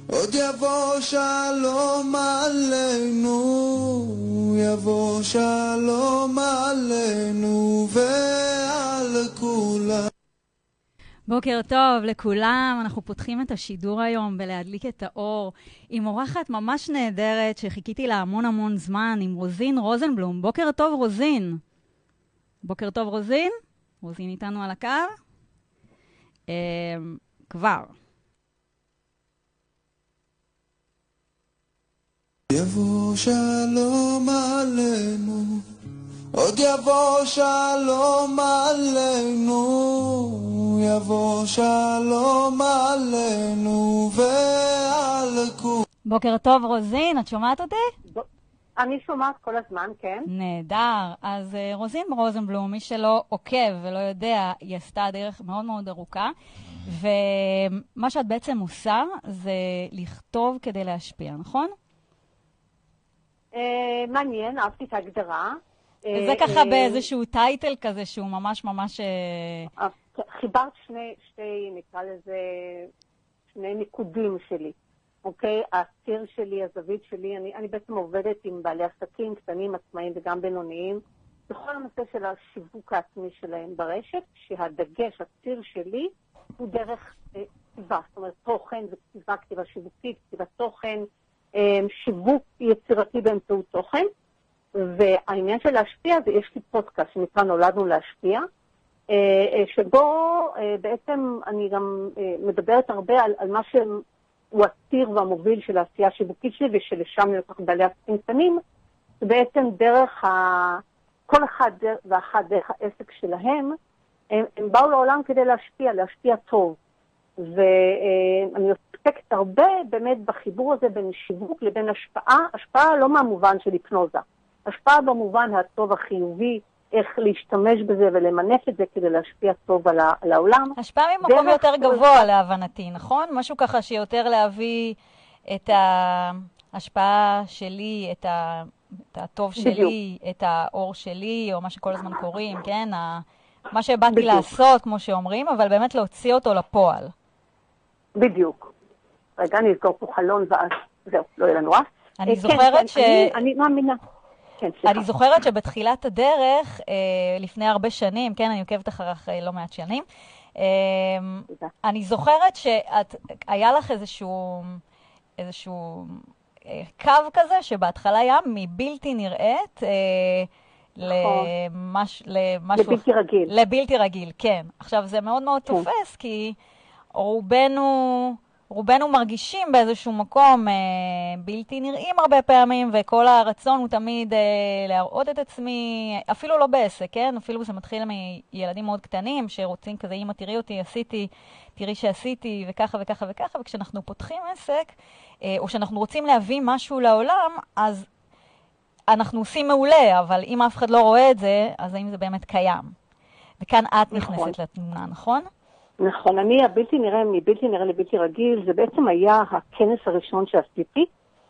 עוד יבוא שלום עלינו, יבוא שלום עלינו ועל כולם. בוקר טוב לכולם, אנחנו פותחים את השידור היום בלהדליק את האור עם אורחת ממש נהדרת שחיכיתי לה המון זמן, עם רוזין רוזנבלום. בוקר טוב רוזין. בוקר טוב רוזין. רוזין איתנו על הקו. כבר. יבוא שלום עלינו, עוד יבוא שלום עלינו, יבוא שלום עלינו ועל כולם. בוקר טוב רוזין, את שומעת אותי? אני שומעת כל הזמן, כן. נהדר. אז רוזין רוזנבלום, מי שלא עוקב ולא יודע, היא עשתה דרך מאוד ארוכה, ומה שאת בעצם עושה זה לכתוב כדי להשפיע, נכון? מעניין, אהבתי את ההגדרה. וזה ככה באיזשהו טייטל כזה שהוא ממש... חיברת נקרא לזה, שני ניקודים שלי. אוקיי? הציר שלי, הזווית שלי, אני בעצם עובדת עם בעלי עסקים קטנים, עצמאיים וגם בינוניים, בכל הנושא של השיווק העצמי שלהם ברשת, שהדגש, הציר שלי, הוא דרך כתיבה, זאת אומרת, תוכן וכתיבה, כתיבה שיווקית, כתיבת תוכן, שיווק יצירתי באמצעות תוכן, והעניין של להשפיע זה, יש לי פודקאסט שנקרא נולדנו להשפיע, שבו בעצם אני גם מדברת הרבה על מה שהוא הציר והמוביל של העשייה השיווקית שלי, ושלשם נלקח בעלי עסקים קטנים, ובעצם דרך כל אחד ואחת דרך העסק שלהם, הם באו לעולם כדי להשפיע טוב. ואני עוסקת הרבה באמת בחיבור הזה בין שיווק לבין השפעה לא מהמובן של היפנוזה, השפעה במובן הטוב החיובי, איך להשתמש בזה ולמנף את זה כדי להשפיע טוב על העולם. השפעה ממקום יותר גבוה להבנתי, נכון? משהו ככה שיותר להביא את ההשפעה שלי, את הטוב שלי, את האור שלי, או מה שכל הזמן קוראים, כן? מה שבאתי לעשות, כמו שאומרים, אבל באמת להוציא אותו לפועל. בדיוק. רגע, אני אזכור פה חלון ואז, זהו, לא יהיה לנו אני זוכרת אני מאמינה. אני זוכרת שבתחילת הדרך, לפני הרבה שנים, כן, אני עוקבת אחריך לא מעט שנים, אני זוכרת שהיה לך איזשהו קו כזה, שבהתחלה היה מבלתי נראית, לבלתי רגיל. לבלתי רגיל, כן. עכשיו זה מאוד תופס, כי רובנו מרגישים באיזשהו מקום בלתי נראים הרבה פעמים, וכל הרצון הוא תמיד להראות את עצמי, אפילו לא בעסק, כן? אפילו זה מתחיל מילדים מאוד קטנים, שרוצים כזה, אמא תראי אותי, עשיתי, תראי שעשיתי, וככה וככה וככה, וכשאנחנו פותחים עסק, או שאנחנו רוצים להביא משהו לעולם, אז אנחנו עושים מעולה, אבל אם אף אחד לא רואה את זה, אז האם זה באמת קיים? וכאן את נכנסת לתמונה, נכון? נכון, אני הבלתי נראה, מבלתי נראה לבלתי רגיל, זה בעצם היה הכנס הראשון שעשיתי,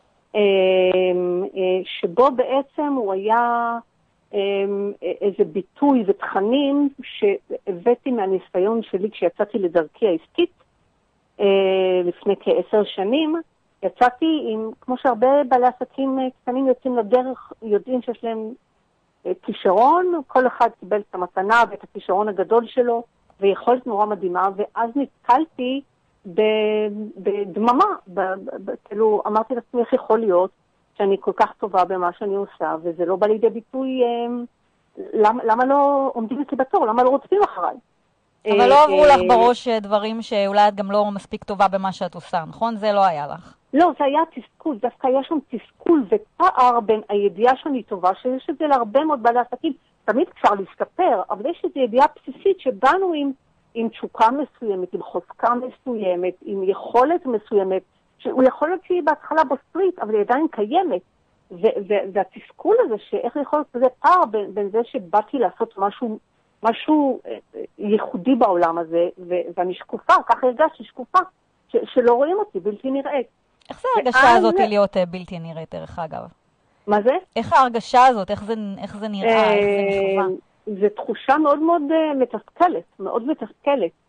שבו בעצם הוא היה איזה ביטוי ותכנים שהבאתי מהניסיון שלי כשיצאתי לדרכי העסקית, לפני כ10 שנים, יצאתי עם, כמו שהרבה בעלי עסקים קטנים יוצאים לדרך, יודעים שיש להם כישרון, כל אחד קיבל את המתנה ואת הכישרון הגדול שלו, ויכולת נורא מדהימה, ואז נתקלתי בדממה, כאילו אמרתי לעצמי איך יכול להיות שאני כל כך טובה במה שאני עושה, וזה לא בא לידי ביטוי, למה לא עומדים אצלי בתור, למה לא רוצים אחריי? אבל לא עברו לך בראש דברים שאולי את גם לא מספיק טובה במה שאת עושה, נכון? זה לא היה לך. לא, זה היה תסכול, דווקא היה שם תסכול ופער בין הידיעה שאני טובה, שיש את זה להרבה מאוד בעלי עסקים, תמיד אפשר להשתפר, אבל יש איזו ידיעה בסיסית שבאנו עם תשוקה מסוימת, עם חוזקה מסוימת, עם יכולת מסוימת, שהוא יכול להיות שהיא בהתחלה בסטריט, אבל היא עדיין קיימת. והתסכול הזה, שאיך יכול להיות כזה פער בין זה שבאתי לעשות משהו ייחודי בעולם הזה, ואני שקופה, ככה הרגשתי שקופה, שלא רואים אותי, בלתי נראית. איך זה ההרגשה הזאת להיות בלתי נראית, דרך אגב? מה זה? איך ההרגשה הזאת? איך זה נראה? איך זה נחווה? זו תחושה מאוד מאוד מתסכלת, מאוד מתסכלת.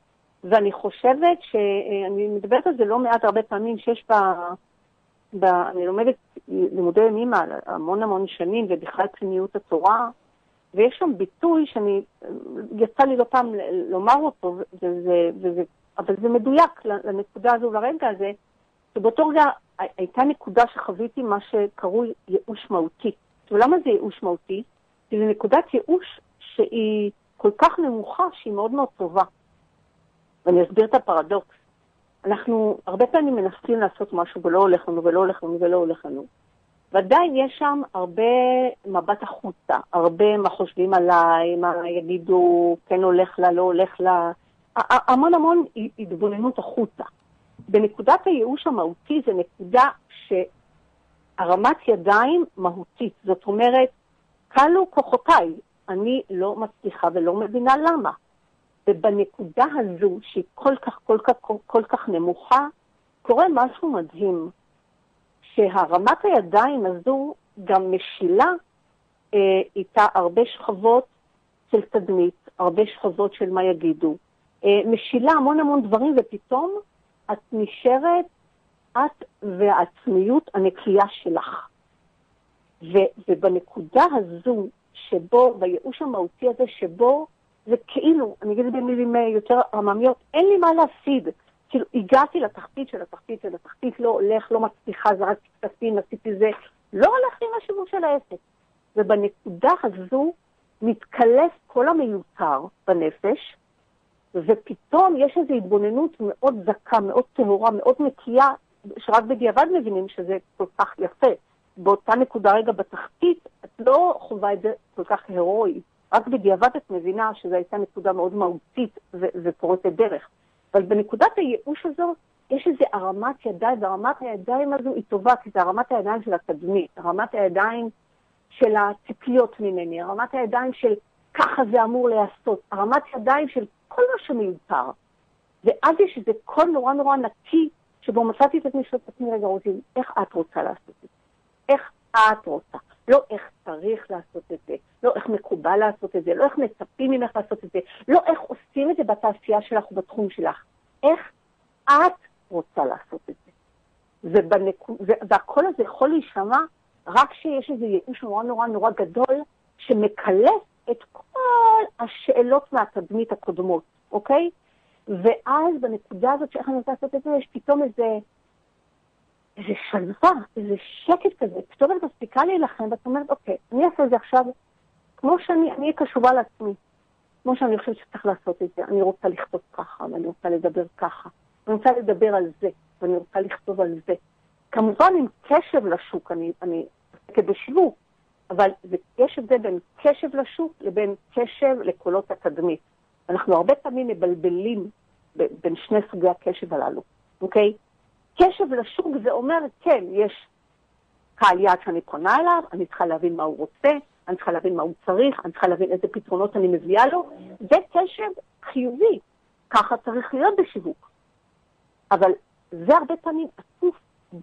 ואני חושבת שאני מדברת על זה לא מעט הרבה פעמים שיש אני לומדת לימודי ימימה המון שנים, ובכלל פנימיות התורה, ויש שם ביטוי יצא לי לא פעם לומר אותו, אבל זה מדויק לנקודה הזו, לרגע הזה, שבאותו רגע הייתה נקודה שחוויתי מה שקרוי ייאוש מהותי. ולמה זה ייאוש מהותי? כי זה נקודת ייאוש שהיא כל כך נמוכה, שהיא מאוד מאוד טובה. ואני אסביר את הפרדוקס. אנחנו הרבה פעמים מנסים לעשות משהו ולא הולך לנו ולא הולך לנו ולא הולך לנו. ועדיין יש שם הרבה מבט החוצה, הרבה מה חושבים עליי, מה יגידו, כן הולך לה, לא הולך לה, המון התבוננות החוצה. בנקודת הייאוש המהותי זה נקודה שהרמת ידיים מהותית, זאת אומרת, קלו כוחותיי, אני לא מצליחה ולא מבינה למה. ובנקודה הזו, שהיא כל כך נמוכה, קורה משהו מדהים. שהרמת הידיים הזו גם משילה איתה הרבה שכבות של תדמית, הרבה שכבות של מה יגידו. משילה המון דברים, ופתאום את נשארת, את והעצמיות הנקייה שלך. ובנקודה הזו, שבו, בייאוש המהותי הזה, שבו זה כאילו, אני אגיד במילים יותר עממיות, אין לי מה להפסיד. כאילו, הגעתי לתחתית של התחתית של התחתית, לא הולך, לא מצליחה, זרקתי כספים, עשיתי זה, לא הולך עם השיווק של העסק. ובנקודה הזו מתקלף כל המיותר בנפש, ופתאום יש איזו התבוננות מאוד זקה, מאוד טהורה, מאוד נקייה, שרק בדיעבד מבינים שזה כל כך יפה. באותה נקודה רגע בתחתית, את לא חובה את זה כל כך הירואי. רק בדיעבד את מבינה שזו הייתה נקודה מאוד מהותית ופורצת דרך. אבל בנקודת הייאוש הזו, יש איזו הרמת ידיים, והרמת הידיים הזו היא טובה, כי זה הרמת הידיים של התדמית, הרמת הידיים של הציפיות ממני, הרמת הידיים של ככה זה אמור לעשות, הרמת ידיים של כל מה שמיותר. ואז יש איזה קול נורא נקי, שבו מצאתי את עצמי שואלת רגע רוצים, איך את רוצה לעשות את זה? איך את רוצה? לא איך צריך לעשות את זה, לא איך מקובל לעשות את זה, לא איך מצפים ממך לעשות את זה, לא איך עושים את זה בתעשייה שלך ובתחום שלך. איך את רוצה לעשות את זה. והכל הזה יכול להישמע רק שיש איזה ייאוש נורא גדול, שמקלף את כל השאלות מהתדמית הקודמות, אוקיי? ואז בנקודה הזאת שאיך אני רוצה לעשות את זה, יש פתאום איזה שלווה, איזה שקט כזה, פתאום את מספיקה להילחם, ואת אומרת, אוקיי, אני אעשה את זה עכשיו, כמו שאני אהיה קשובה לעצמי, כמו שאני חושבת שצריך לעשות את זה, אני רוצה לכתוב ככה, ואני רוצה לדבר ככה, אני רוצה לדבר על זה, ואני רוצה לכתוב על זה. כמובן עם קשב לשוק, אני עוסקת בשיווק, אבל יש הבדל בין קשב לשוק לבין קשב לקולות התדמית. אנחנו הרבה פעמים מבלבלים בין שני סוגי הקשב הללו, אוקיי? קשב לשוק זה אומר, כן, יש קהל יעד שאני פונה אליו, אני צריכה להבין מה הוא רוצה, אני צריכה להבין מה הוא צריך, אני צריכה להבין איזה פתרונות אני מביאה לו, זה קשב חיובי, ככה להיות בשיווק. אבל זה הרבה פעמים עטוף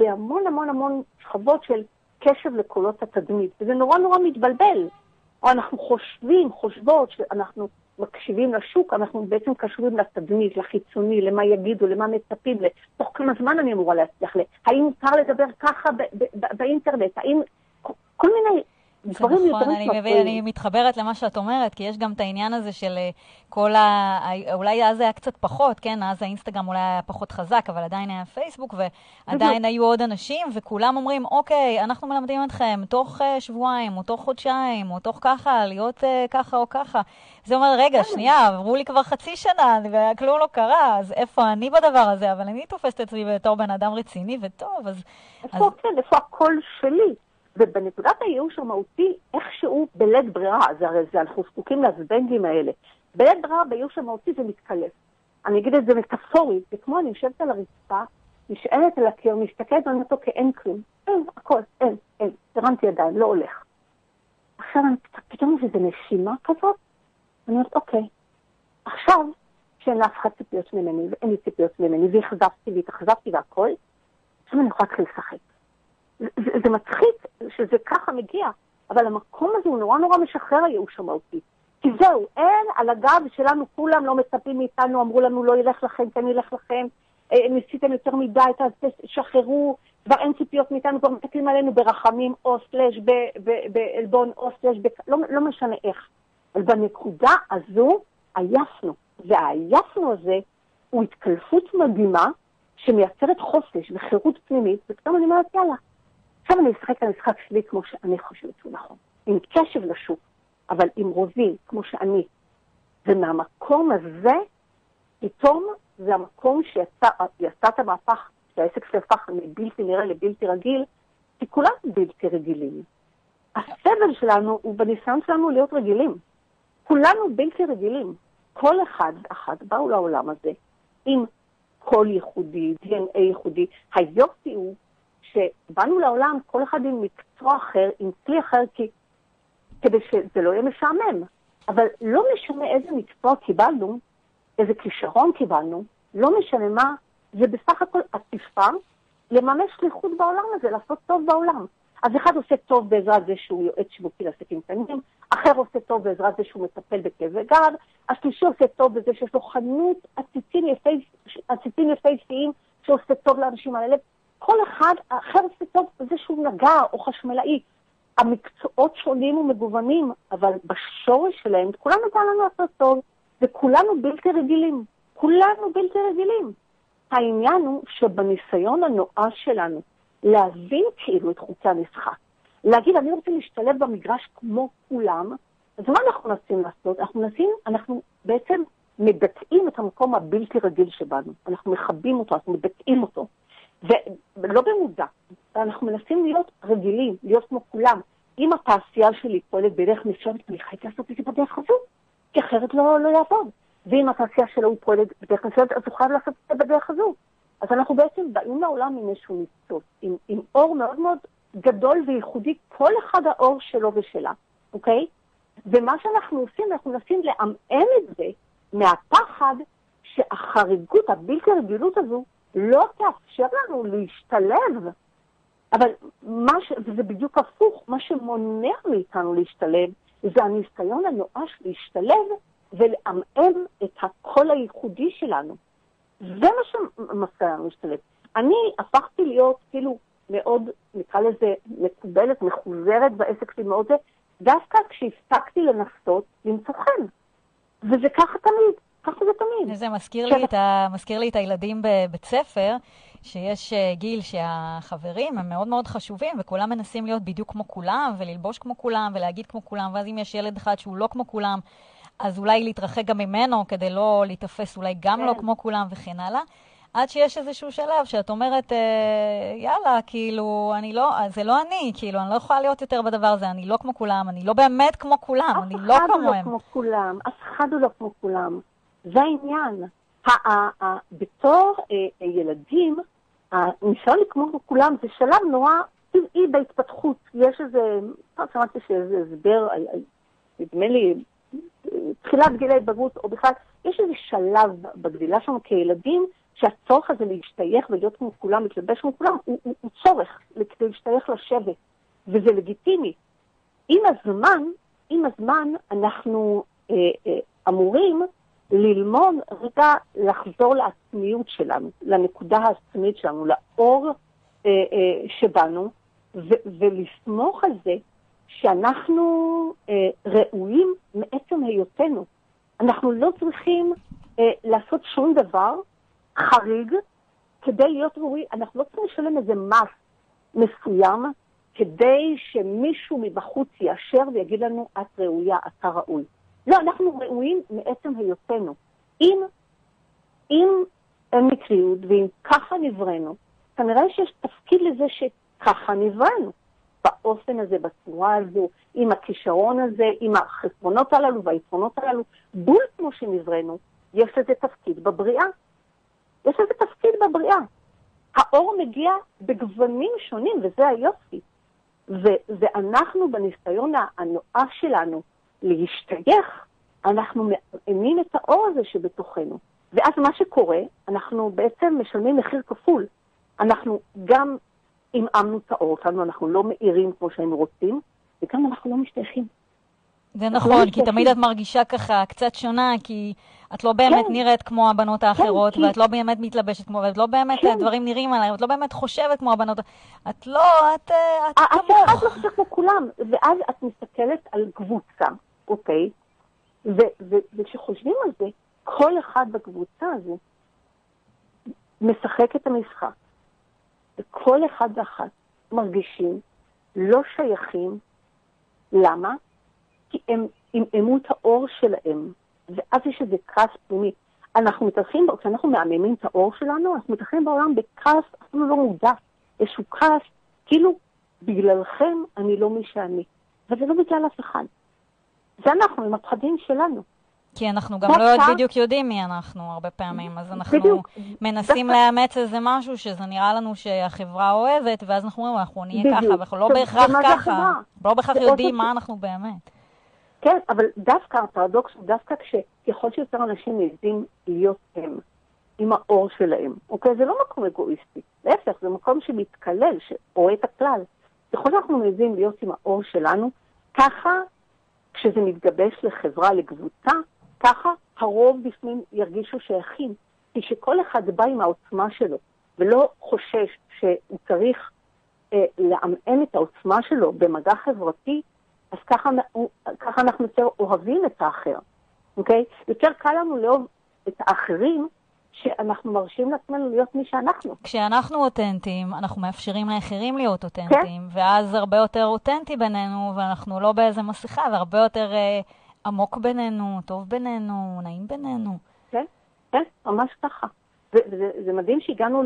בהמון שכבות של קשב לקולות התדמית, וזה נורא מתבלבל. או אנחנו חושבות שאנחנו מקשיבים לשוק, אנחנו בעצם קשובים לתדמית, לחיצוני, למה יגידו, למה מצפים, תוך כמה זמן אני אמורה להצליח, האם מותר לדבר ככה באינטרנט, האם כל מיני דברים יותר נכון, אני מתחברת למה שאת אומרת, כי יש גם את העניין הזה של כל אולי אז היה קצת פחות, כן? אז האינסטגרם אולי היה פחות חזק, אבל עדיין היה פייסבוק, ועדיין היו עוד אנשים, וכולם אומרים, אוקיי, אנחנו מלמדים אתכם תוך שבועיים, או תוך חודשיים, או תוך ככה, להיות ככה או ככה. זה אומר, רגע, שנייה, עברו לי כבר חצי שנה, וכלום לא קרה, אז איפה אני בדבר הזה? אבל אני תופסת אצלי בתור בן אדם רציני וטוב, אז... איפה הקול שלי? ובנקודת הייאוש המהותי, איכשהו בלית ברירה, אנחנו זקוקים לזבנגים האלה. בלית ברירה בייאוש המהותי זה מתקלף. אני אגיד את זה מטאפורית, זה כמו אני יושבת על הרצפה, נשענת על הקיר, מסתכלת על אותו כאין כלום. אין, הכל, אין, הרמתי ידיים, לא הולך. עכשיו פתאום יש איזו נשימה כזאת, אני אומרת, אוקיי, עכשיו שאין לאף אחד ציפיות ממני, ואין לי ציפיות ממני, והתאכזבתי והכל, עכשיו אני יכולה להתחיל לשחק. זה מצחיק שזה ככה מגיע, אבל המקום הזה הוא נורא משחרר הייאוש המהותי. כי זהו, אין, על הגב שלנו כולם לא מצפים מאיתנו, אמרו לנו לא ילך לכם, כן ילך לכם, ניסיתם יותר מדי, שחררו, כבר אין ציפיות מאיתנו, כבר מתקלים עלינו ברחמים או סלש באלבון או סלש, לא משנה איך. אבל בנקודה הזו עייפנו, והעייפנו הזה הוא התקלפות מדהימה שמייצרת חופש וחירות פנימית, וכתוב אני אומרת יאללה, עכשיו אני אשחק על המשחק שלי כמו שאני חושבת שהוא נכון, עם קשב לשוק, אבל עם רובי כמו שאני, ומהמקום הזה, פתאום זה המקום שיצא את המהפך, שהעסק שהפך מבלתי נראה לבלתי רגיל, כי כולם בלתי רגילים. הסבל שלנו הוא בניסיון שלנו להיות רגילים. כולנו בלתי רגילים. כל אחד באו לעולם הזה עם קול ייחודי, DNA ייחודי. היופי הוא שבאנו לעולם כל אחד עם מקצוע אחר, עם כלי אחר, כדי שזה לא יהיה משעמם. אבל לא משנה איזה מקצוע קיבלנו, איזה כישרון קיבלנו, לא משנה מה, זה בסך הכל עטיפה לממש שליחות בעולם הזה, לעשות טוב בעולם. אז אחד עושה טוב בעזרת זה שהוא יועץ שיווקי לעסקים קטנים, אחר עושה טוב בעזרת זה שהוא מטפל בכאבי גב, השלישי עושה טוב בזה שיש לו חנות עציצים יפהפיים שעושה טוב לאנשים על הלב. כל אחד אחר עושה טוב בזה שהוא נגר או חשמלאי. המקצועות שונים ומגוונים, אבל בשורש שלהם כולנו בא לנו לעשות טוב, וכולנו בלתי רגילים. כולנו בלתי רגילים. העניין הוא שבניסיון הנואש שלנו להבין כאילו את חוקי המשחק, להגיד אני רוצה להשתלב במגרש כמו כולם, אז מה אנחנו מנסים לעשות? אנחנו בעצם מדכאים את המקום הבלתי רגיל שבנו, אנחנו מחבים אותו, אנחנו מדכאים אותו, ולא במודע, אנחנו מנסים להיות רגילים, להיות כמו כולם. אם התעשייה שלי פועלת בדרך מסוימת, אני חייבת לעשות את זה בדרך הזו, כי אחרת לא יעבוד. ואם התעשייה שלו הוא פועלת בדרך מסוימת, אז הוא חייב לעשות את זה בדרך הזו. אז אנחנו בעצם באים לעולם עם איזשהו ניצוץ, עם אור מאוד מאוד גדול וייחודי, כל אחד האור שלו ושלה, אוקיי? ומה שאנחנו עושים, אנחנו מנסים לעמעם את זה מהפחד שהחריגות, הבלתי רגילות הזו, לא תאפשר לנו להשתלב. אבל וזה בדיוק הפוך, מה שמונע מאיתנו להשתלב, זה הניסיון הנואש להשתלב ולעמעם את הקול הייחודי שלנו. זה מה שמפריע לנו להשתלב. אני הפכתי להיות כאילו מאוד, נקרא לזה, מקובלת, מחוזרת בעסק שלי מאוד זה, דווקא כשהפסקתי לנסות למצוא חן. וזה ככה תמיד, ככה זה תמיד. זה מזכיר לי את הילדים בבית ספר, שיש גיל שהחברים הם מאוד מאוד חשובים, וכולם מנסים להיות בדיוק כמו כולם, וללבוש כמו כולם, ולהגיד כמו כולם, ואז אם יש ילד אחד שהוא לא כמו כולם, אז אולי להתרחק גם ממנו, כדי לא להתאפס אולי גם לא כמו כולם וכן הלאה. עד שיש איזשהו שלב שאת אומרת, יאללה, כאילו, זה לא אני, כאילו, אני לא יכולה להיות יותר בדבר הזה, אני לא כמו כולם, אני לא באמת כמו כולם, אני לא כמוהם. אף אחד הוא לא כמו כולם. זה העניין. בתור ילדים, הניסיון כמו כולם זה שלב נורא טבעי בהתפתחות. יש איזה, שמעתי שאיזה הסבר, נדמה לי, תחילת גילי בגרות, או בכלל, יש איזה שלב בגדילה שלנו כילדים, שהצורך הזה להשתייך ולהיות כמו כולם, להתלבש כמו כולם, הוא צורך כדי להשתייך לשבט, וזה לגיטימי. עם הזמן אנחנו אמורים ללמוד רגע לחזור לעצמיות שלנו, לנקודה העצמית שלנו, לאור שבנו, ולסמוך על זה שאנחנו ראויים מעצם היותנו. אנחנו לא צריכים לעשות שום דבר חריג כדי להיות ראוי. אנחנו לא צריכים לשלם איזה מס מסוים כדי שמישהו מבחוץ יאשר ויגיד לנו את ראויה, אתה ראוי. לא, אנחנו ראויים מעצם היותנו. אם אין מקריות ואם ככה נבראנו, כנראה שיש תפקיד לזה שככה נבראנו. באופן הזה, בצורה הזו, עם הכישרון הזה, עם החסרונות הללו והיתרונות הללו, בול כמו שנבראנו, יש לזה תפקיד בבריאה. יש לזה תפקיד בבריאה. האור מגיע בגוונים שונים, וזה היופי. ואנחנו בניסיון הנואש שלנו להשתייך, אנחנו מאמינים את האור הזה שבתוכנו. ואז מה שקורה, אנחנו בעצם משלמים מחיר כפול. אנחנו גם עמעמנו את האור שלנו, אנחנו לא מאירים כמו שהיינו רוצים, וגם אנחנו לא משתייכים. זה נכון, כי תמיד את מרגישה ככה קצת שונה, כי את לא באמת נראית כמו הבנות האחרות, ואת לא באמת מתלבשת כמו, ואת לא באמת דברים נראים עליי, ואת לא באמת חושבת כמו הבנות. את לא, את כמוך. את לא חושבת כמו כולם, ואז את מסתכלת על קבוצה, אוקיי? וכשחושבים על זה, כל אחד בקבוצה הזו משחק את המשחק. וכל אחד ואחת מרגישים לא שייכים. למה? כי הם עמעמו את האור שלהם, ואז יש איזה כעס פנימי. אנחנו מתרחים, כשאנחנו מעממים את האור שלנו, אנחנו מתרחים בעולם בכעס, אפילו לא מודע. איזשהו כעס, כאילו, בגללכם אני לא מי שאני. וזה לא בגלל אף אחד. זה אנחנו, עם הפחדים שלנו. כי אנחנו גם לא בדיוק יודעים מי אנחנו הרבה פעמים, אז אנחנו מנסים לאמץ איזה משהו שזה נראה לנו שהחברה אוהבת, ואז אנחנו אומרים, אנחנו נהיה ככה, ואנחנו לא בהכרח ככה, לא בהכרח יודעים מה אנחנו באמת. כן, אבל דווקא הפרדוקס הוא דווקא ככל שיותר אנשים מעזים להיות הם, עם האור שלהם. אוקיי? זה לא מקום אגואיסטי. להפך, זה מקום שמתקלל, שרואה את הכלל. ככל שאנחנו מעזים להיות עם האור שלנו, ככה, כשזה מתגבש לחברה, לקבוצה, ככה הרוב בפנים ירגישו שייכים. כי שכל אחד בא עם העוצמה שלו, ולא חושש שהוא צריך לעמעם את העוצמה שלו במגע חברתי, אז ככה אנחנו יותר אוהבים את האחר. אוקיי? יותר קל לנו לאהוב את האחרים, שאנחנו מרשים לעצמנו להיות מי שאנחנו. כשאנחנו אותנטיים, אנחנו מאפשרים לאחרים להיות אותנטיים, ואז הרבה יותר אותנטי בינינו, ואנחנו לא באיזה מסכה, והרבה יותר עמוק בינינו, טוב בינינו, נעים בינינו. כן, כן, ממש ככה. וזה מדהים שהגענו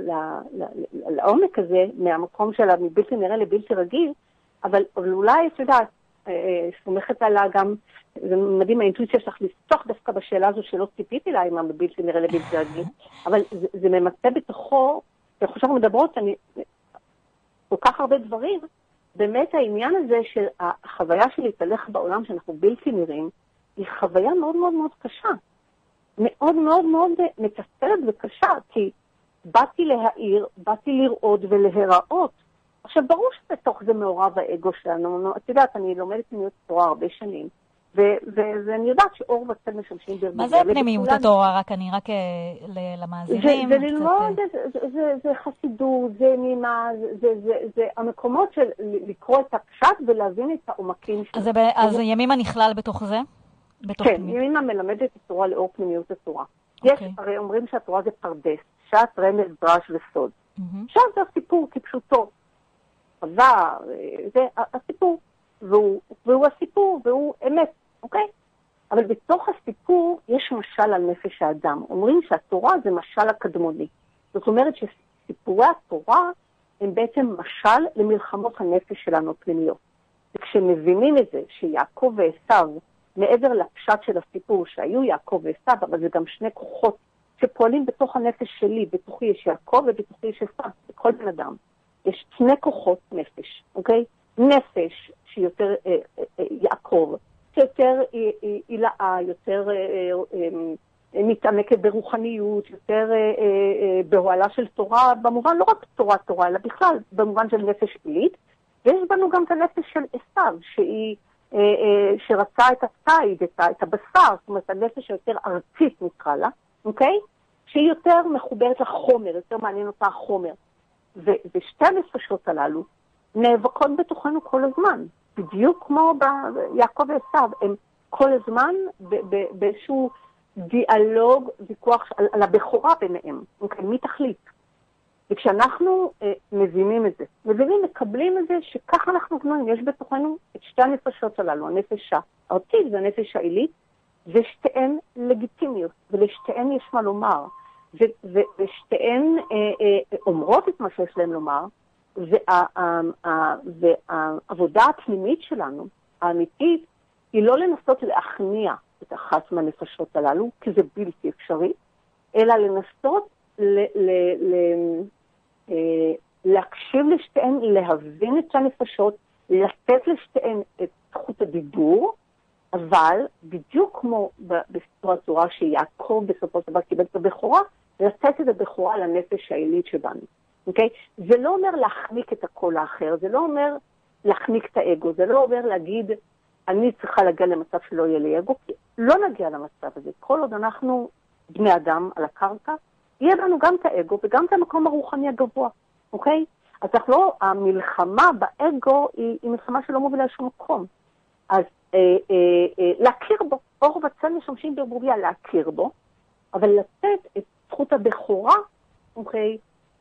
לעומק הזה, מהמקום שלה, מבלתי נראה לבלתי רגיל, אבל אולי, אתה יודעת, סומכת עלה גם, זה מדהים האינטואיציה שלך לפתוח דווקא בשאלה הזו שלא ציפיתי לה, אם בלתי נראה לבלתי רגיל, אבל זה ממצא בתוכו, אני חושב מדברות, כל כך הרבה דברים, באמת העניין הזה של החוויה של להתהלך בעולם שאנחנו בלתי נראים, היא חוויה מאוד מאוד מאוד קשה. מאוד מאוד מאוד מתסכלת וקשה, כי באתי להעיר, באתי לראות ולהיראות. עכשיו, ברור שבתוך זה מעורב האגו שלנו. את יודעת, אני לומדת פנימיות התורה הרבה שנים, ואני יודעת שאור וצל משמשים ברגע. מה זה פנימיות התורה? רק למאזינים? זה ללמוד, זה חסידות, זה נימה, זה המקומות של לקרוא את הפשט ולהבין את העומקים שלו. אז ימימה נכלל בתוך זה? כן, ימימה מלמדת את התורה לאור פנימיות התורה. יש, הרי אומרים שהתורה זה פרדס, שעת, רמז, דרש וסוד. שם זה הסיפור כפשוטו. חזר, זה הסיפור, והוא הסיפור, והוא אמת, אוקיי? אבל בתוך הסיפור יש משל על נפש האדם. אומרים שהתורה זה משל הקדמוני. זאת אומרת שסיפורי התורה הם בעצם משל למלחמות הנפש שלנו פנימיות. וכשמבינים את זה, שיעקב ועשיו, מעבר לפשט של הסיפור, שהיו יעקב ועשיו, אבל זה גם שני כוחות שפועלים בתוך הנפש שלי, בתוכי יש יעקב ובתוכי יש עשיו, בכל בן אדם. יש שני כוחות נפש, אוקיי? נפש שיותר יעקב, שיותר הילאה, יותר מתעמקת ברוחניות, יותר בהועלה של תורה, במובן לא רק תורה, אלא בכלל, במובן של נפש עילית, ויש בנו גם את הנפש של עשיו, שרצה את הציד, את הבשר, זאת אומרת, הנפש היותר ארצית נקרא לה, אוקיי? שהיא יותר מחוברת לחומר, יותר מעניין אותה החומר. ושתי הנפשות הללו נאבקות בתוכנו כל הזמן, בדיוק כמו ביעקב ועשיו, הם כל הזמן באיזשהו דיאלוג, ויכוח על הבכורה ביניהם, אוקיי, מי תחליט? וכשאנחנו מבינים את זה, מקבלים את זה שככה אנחנו בנויים, יש בתוכנו את שתי הנפשות הללו, הנפש הארצית והנפש העילית, ושתיהן לגיטימיות, ולשתיהן יש מה לומר. ושתיהן אומרות את מה שיש להם לומר, והעבודה הפנימית שלנו, האמיתית, היא לא לנסות להכניע את אחת מהנפשות הללו, כי זה בלתי אפשרי, אלא לנסות להקשיב לשתיהן, להבין את הנפשות, לתת לשתיהן את זכות הדיבור, אבל בדיוק כמו בסיפור התורה שיעקב בסופו של דבר קיבל את הבכורה, לתת את הבכורה לנפש העילית שבנו. אוקיי? זה לא אומר להחניק את הקול האחר, זה לא אומר להחניק את האגו, זה לא אומר להגיד אני צריכה להגיע למצב שלא יהיה לי אגו, כי לא נגיע למצב הזה. כל עוד אנחנו בני אדם על הקרקע, יהיה לנו גם את האגו וגם את המקום הרוחני הגבוה, אוקיי? אז לא, המלחמה באגו היא מלחמה שלא מובילה לשום מקום. אז להכיר בו, אור וצל משמשים בערבוביה, להכיר בו, אבל לתת את זכות הבכורה, אוקיי?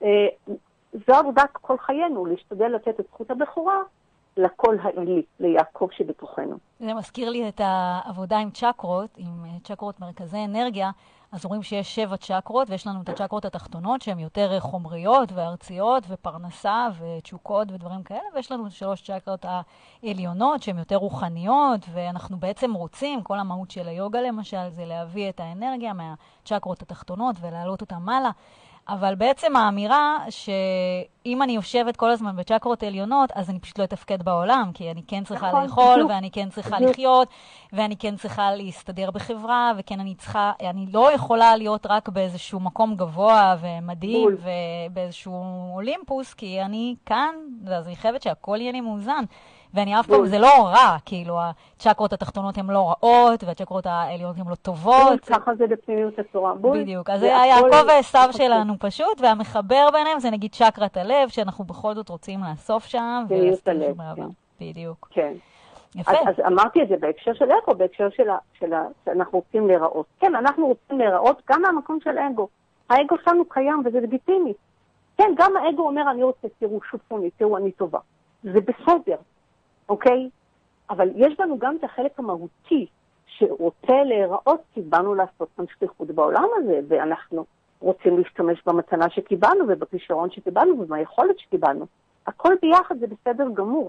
זו עבודת כל חיינו, להשתדל לתת את זכות הבכורה לקול העילי, ליעקב שבתוכנו. זה מזכיר לי את העבודה עם צ'קרות, עם צ'קרות מרכזי אנרגיה, אז רואים שיש 7 צ'קרות, ויש לנו את הצ'קרות התחתונות, שהן יותר חומריות וארציות ופרנסה ותשוקות ודברים כאלה, ויש לנו 3 צ'קרות העליונות, שהן יותר רוחניות, ואנחנו בעצם רוצים, כל המהות של היוגה למשל, זה להביא את האנרגיה מהצ'קרות התחתונות ולהעלות אותה מעלה, אבל בעצם האמירה שאם אני יושבת כל הזמן בצ'קרות עליונות, אז אני פשוט לא אתפקד בעולם, כי אני כן צריכה לאכול, ואני כן צריכה לחיות, ואני כן צריכה להסתדר בחברה, וכן אני לא יכולה להיות רק באיזשהו מקום גבוה ומדהים, ובאיזשהו אולימפוס, כי אני כאן, אז אני חייבת שהכל יהיה לי מאוזן. ואני אף פעם, זה לא רע, כאילו, הצ'קרות התחתונות הן לא רעות, והצ'קרות העליונות הן לא טובות. ככה זה בפנימיות התורה. בדיוק, אז זה יעקב ועשיו שלנו פשוט, והמחבר ביניהם זה נגיד צ'קרת הלב, שאנחנו בכל זאת רוצים לאסוף שם, ולהסתיר שום מעבר. בדיוק. כן. יפה. אז אמרתי את זה בהקשר של אגו, בהקשר שאנחנו רוצים להיראות. כן, אנחנו רוצים להיראות גם מהמקום של האגו. האגו שלנו קיים וזה לגיטימי. כן, גם האגו אומר, אני רוצה, תראו, שופוני, תראו, אני טובה. זה בסדר. אוקיי? אבל יש לנו גם את החלק המהותי שרוצה להיראות, כי באנו לעשות כאן שליחות בעולם הזה, ואנחנו רוצים להשתמש במתנה שקיבלנו ובכישרון שקיבלנו ובהיכולת שקיבלנו. הכל ביחד זה בסדר גמור.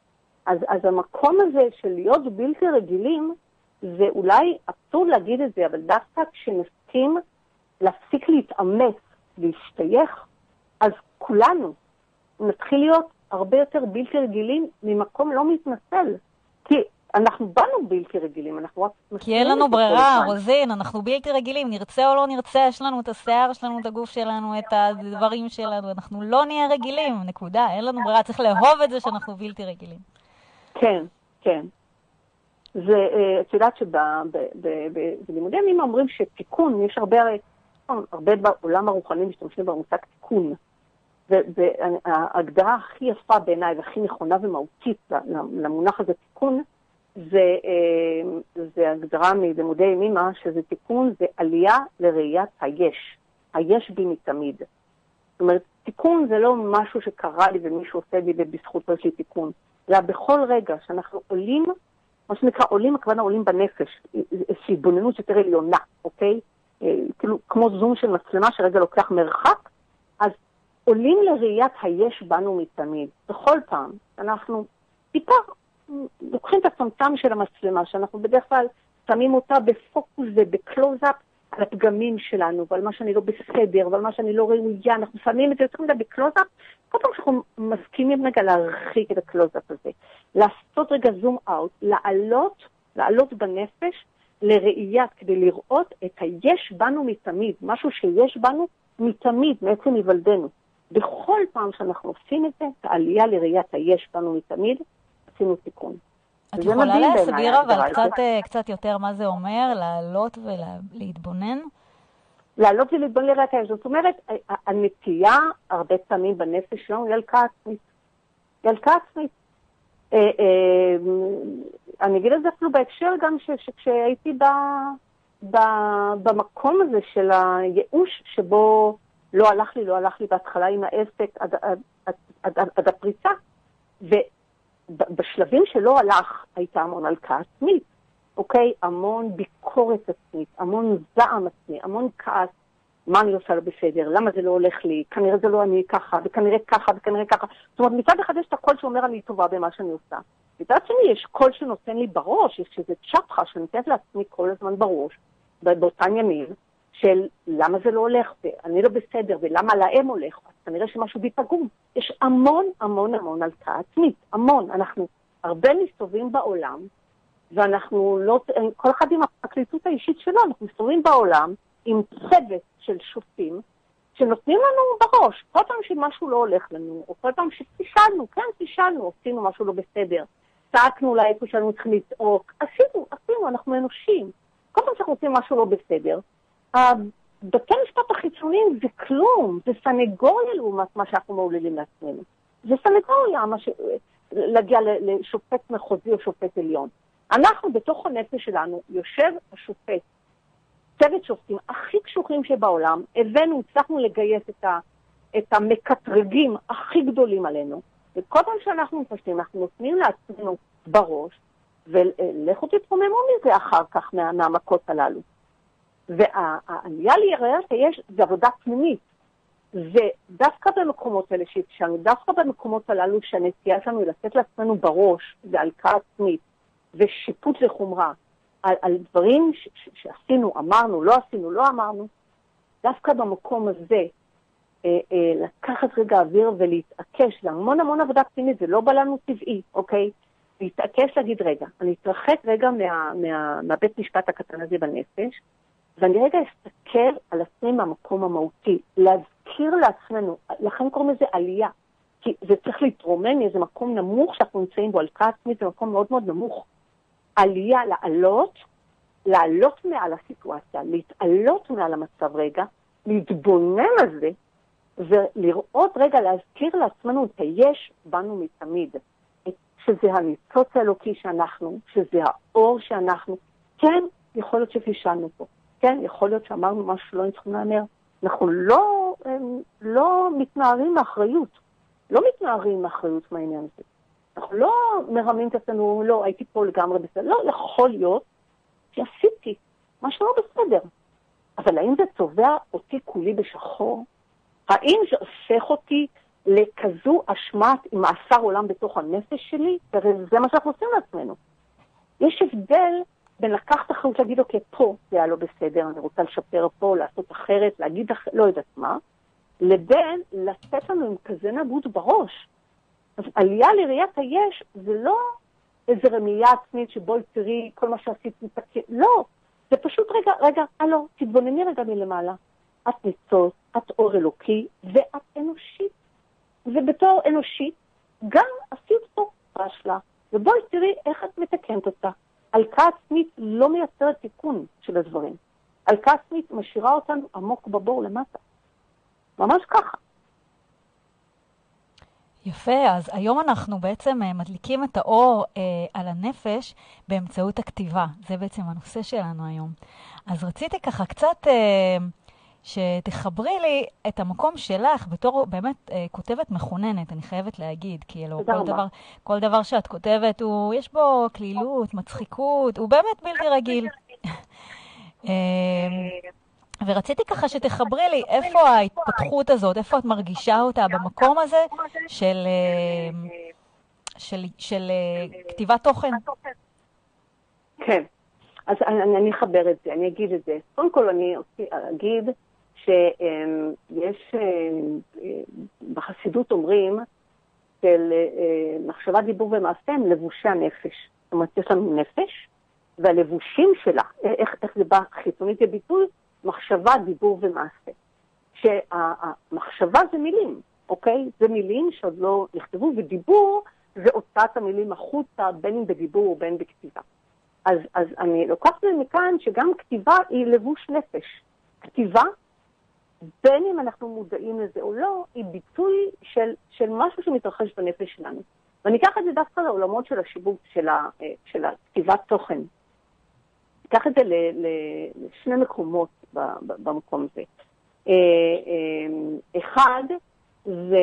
אז המקום הזה של להיות בלתי רגילים, זה אולי אסור להגיד את זה, אבל דווקא כשנסכים להפסיק להתאמץ, להשתייך, אז כולנו נתחיל להיות הרבה יותר בלתי רגילים ממקום לא מתנצל. כי אנחנו באנו בלתי רגילים, אנחנו רק... כי אין לנו ברירה, רוזין, אנחנו בלתי רגילים, נרצה או לא נרצה, יש לנו את השיער, יש לנו את הגוף שלנו, את הדברים שלנו, אנחנו לא נהיה רגילים, נקודה, אין לנו ברירה, צריך לאהוב את זה שאנחנו בלתי רגילים. כן, כן. את יודעת שבלימודי ימים אומרים שתיקון, יש הרבה בעולם הרוחני משתמשים במושג תיקון. וההגדרה הכי יפה בעיניי והכי נכונה ומהותית למונח הזה תיקון, זה הגדרה מלימודי ימימה, שזה תיקון, זה עלייה לראיית היש. היש בי מתמיד. זאת אומרת, תיקון זה לא משהו שקרה לי ומישהו עושה לי ובזכות יש לי תיקון. אלא בכל רגע שאנחנו עולים, מה שנקרא עולים, הכוונה עולים בנפש, איזושהי התבוננות יותר עליונה, אוקיי? כאילו כמו זום של מצלמה שרגע לוקח מרחק, אז עולים לראיית היש בנו מתמיד. בכל פעם אנחנו טיפה לוקחים את הצמצם של המצלמה, שאנחנו בדרך כלל שמים אותה בפוקוס ובקלוזאפ על הפגמים שלנו, ועל מה שאני לא בסדר, ועל מה שאני לא ראויה, אנחנו שמים את זה יותר מדי בקלוזאפ, כל פעם שאנחנו מסכימים רגע להרחיק את הקלוזאפ הזה, לעשות רגע זום אאוט, לעלות בנפש לראיית, כדי לראות את היש בנו מתמיד, משהו שיש בנו מתמיד, מעצם היוולדנו. בכל פעם שאנחנו עושים את זה, העלייה לראיית היש בנו מתמיד, עשינו תיקון. את יכולה להסביר אבל קצת יותר מה זה אומר, לעלות ולהתבונן? לעלות ולהתבונן לראיית היש. זאת אומרת, הנטייה הרבה פעמים בנפש שלנו היא הלקאה עצמית. היא הלקאה עצמית. אני אגיד את זה אפילו בהקשר גם שכשהייתי במקום הזה של הייאוש שבו לא הלך לי בהתחלה עם העסק עד הפריצה, ובשלבים שלא הלך הייתה המון הלקאה עצמית, אוקיי? המון ביקורת עצמית, המון זעם עצמי, המון כעס, מה אני עושה לא בסדר, למה זה לא הולך לי, כנראה זה לא אני ככה, וכנראה ככה, וכנראה ככה. זאת אומרת, מצד אחד יש את הקול שאומר אני טובה במה שאני עושה. מצד שני יש קול שנותן לי בראש, יש איזה צ'פחה שנותנת לעצמי כל הזמן בראש, באותן ימים, של למה זה לא הולך, ואני לא בסדר, ולמה להם הולך, אז כנראה שמשהו בי פגום. יש המון המון המון הלקאה עצמית, המון. אנחנו הרבה מסתובבים בעולם, ואנחנו לא, כל אחד עם הפרקליטות האישית שלו, אנחנו מסתובבים בעולם עם צוות של שופטים, שנותנים לנו בראש, כל פעם שמשהו לא הולך לנו, או כל פעם שפישלנו, כן, פישלנו, עשינו משהו לא בסדר. צעקנו אולי איפה שאנו צריכים לצעוק. עשינו, אנחנו אנושים. כל פעם שאנחנו עושים משהו לא בסדר, בתי משפט החיצוניים זה כלום, זה סנגוריה לעומת מה שאנחנו מעוללים לעצמנו. זה סנגוריה, להגיע לשופט מחוזי או שופט עליון. אנחנו בתוך הנפש שלנו, יושב השופט, צוות שופטים הכי קשוחים שבעולם, הצלחנו לגייס את המקטרגים הכי גדולים עלינו, וכל פעם שאנחנו מפשטים, אנחנו נותנים לעצמנו בראש, ולכו תתרוממו מזה אחר כך מהמכות הללו. והעלייה ליראת יש, זה עבודה פנימית. ודווקא במקומות האלה שהתשענו, דווקא במקומות הללו שהנטייה שלנו היא לתת לעצמנו בראש, והלקה עצמית, ושיפוט לחומרה, על דברים שעשינו, אמרנו, לא עשינו, לא אמרנו, דווקא במקום הזה, לקחת רגע אוויר ולהתעקש, להמון עבודה פנימית, זה לא בא לנו טבעי, אוקיי? להתעקש להגיד רגע, אני אתרחק רגע מהבית משפט הקטן הזה בנפש, ואני רגע אסתכל על עצמי מהמקום המהותי, להזכיר לעצמנו, לכן קוראים לזה עלייה, כי זה צריך להתרומם מאיזה מקום נמוך שאנחנו נמצאים בו, הלקה עצמית זה מקום מאוד מאוד נמוך. עלייה, לעלות מעל הסיטואציה, להתעלות מעל המצב רגע, להתבונן על זה, ולראות רגע, להזכיר לעצמנו את היש בנו מתמיד, שזה הניצוץ האלוקי שאנחנו, שזה האור שאנחנו, כן, יכול להיות שפישלנו פה, כן, יכול להיות שאמרנו משהו שלא צריכים לאמר, אנחנו לא מתנערים מאחריות, לא מתנערים מאחריות מהעניין הזה. אנחנו לא מרמים את עצמנו, לא, הייתי פה לגמרי בסדר, לא, יכול להיות שעשיתי משהו לא בסדר. אבל האם זה צובע אותי כולי בשחור? האם זה הופך אותי לכזו אשמת עם מאסר עולם בתוך הנפש שלי? זה מה שאנחנו עושים לעצמנו. יש הבדל בין לקחת אחריות להגיד, אוקיי, פה זה היה לא בסדר, אני רוצה לשפר פה, לעשות אחרת, להגיד לא יודעת מה, לבין לתת לנו עם כזה נבוד בראש. אז עלייה לראיית היש זה לא איזה רמייה עצמית שבו תראי כל מה שעשית מתקן, לא, זה פשוט רגע, תתבונני רגע מלמעלה. את ניצוץ, את אור אלוקי ואת אנושית. ובתור אנושית גם עשית פה רשלה, ובואי תראי איך את מתקנת אותה. הלקה עצמית לא מייצרת תיקון של הדברים. הלקה עצמית משאירה אותנו עמוק בבור למטה. ממש ככה. יפה, אז היום אנחנו בעצם מדליקים את האור על הנפש באמצעות הכתיבה. זה בעצם הנושא שלנו היום. אז רציתי ככה קצת שתחברי לי את המקום שלך בתור באמת כותבת מכוננת, אני חייבת להגיד, כאילו כל דבר שאת כותבת, יש בו כלילות, מצחיקות, הוא באמת בלתי רגיל. ורציתי ככה שתחברי לי איפה ההתפתחות הזאת, איפה את מרגישה אותה במקום הזה של כתיבת תוכן. כן, אז אני אחבר את זה, אני אגיד את זה. קודם כל אני אגיד שיש, בחסידות אומרים של מחשבה, דיבור ומעשה הם לבושי הנפש. זאת אומרת, יש לנו נפש, והלבושים שלה, איך זה בא חיצונית לביטוי, מחשבה, דיבור ומעשה. שהמחשבה זה מילים, אוקיי? זה מילים שעוד לא נכתבו, ודיבור זה הוצאת המילים החוצה, בין אם בדיבור או בין בכתיבה. אז אני לוקחת מכאן שגם כתיבה היא לבוש נפש. כתיבה, בין אם אנחנו מודעים לזה או לא, היא ביטוי של משהו שמתרחש בנפש שלנו. ואני אקח את זה דווקא לעולמות של השיווק, של הכתיבת תוכן. אקח את זה לשני מקומות במקום הזה. אחד, זה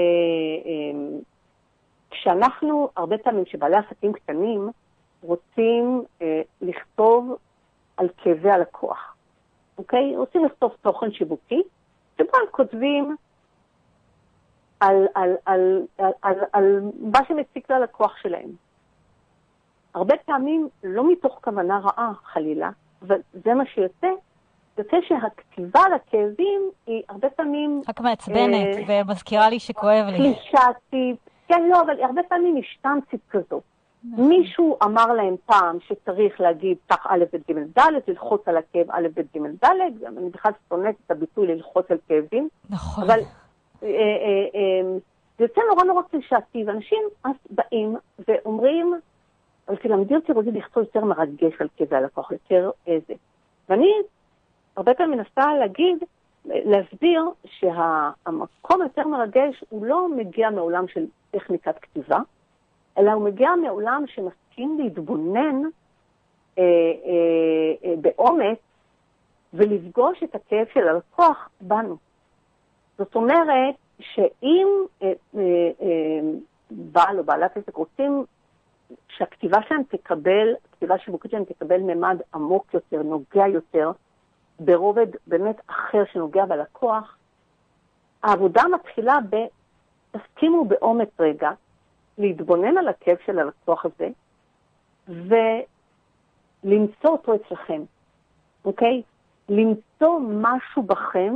כשאנחנו, הרבה פעמים שבעלי עסקים קטנים, רוצים לכתוב על כאבי הלקוח. אוקיי? רוצים לכתוב תוכן שיווקי, שבו הם כותבים על מה שמציק ללקוח שלהם. הרבה פעמים, לא מתוך כוונה רעה חלילה, וזה מה שיוצא, יוצא שהכתיבה לכאבים היא הרבה פעמים... רק מעצבנת, ומזכירה לי שכואב לי. קלישאתית, כן, לא, אבל הרבה פעמים יש תמצית כזאת. מישהו אמר להם פעם שצריך להגיד תח א' ב' ג' ד', ללחוץ על הכאב א' ב' ג' ד', אני בכלל שונאת את הביטוי ללחוץ על כאבים. נכון. אבל זה יוצא נורא קלישאתי, ואנשים אז באים ואומרים, אבל תלמדי אותי רוצה לכתוב יותר מרגש על כזה הלקוח, יותר איזה. ואני הרבה פעמים מנסה להסביר שהמקום יותר מרגש הוא לא מגיע מעולם של טכניקת כתיבה, אלא הוא מגיע מעולם שמסכים להתבונן בעומק ולפגוש את הכאב של הלקוח בנו. זאת אומרת שאם בעל או בעלת עסק רוצים שהכתיבה שלהם תקבל, הכתיבה שיווקית שלהם תקבל ממד עמוק יותר, נוגע יותר, ברובד באמת אחר שנוגע בלקוח, העבודה מתחילה תסכימו בעומק רגע, להתבונן על הכאב של הלקוח הזה, ולמצוא אותו אצלכם, אוקיי? למצוא משהו בכם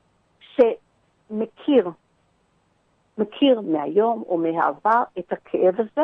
שמכיר מהיום או מהעבר את הכאב הזה,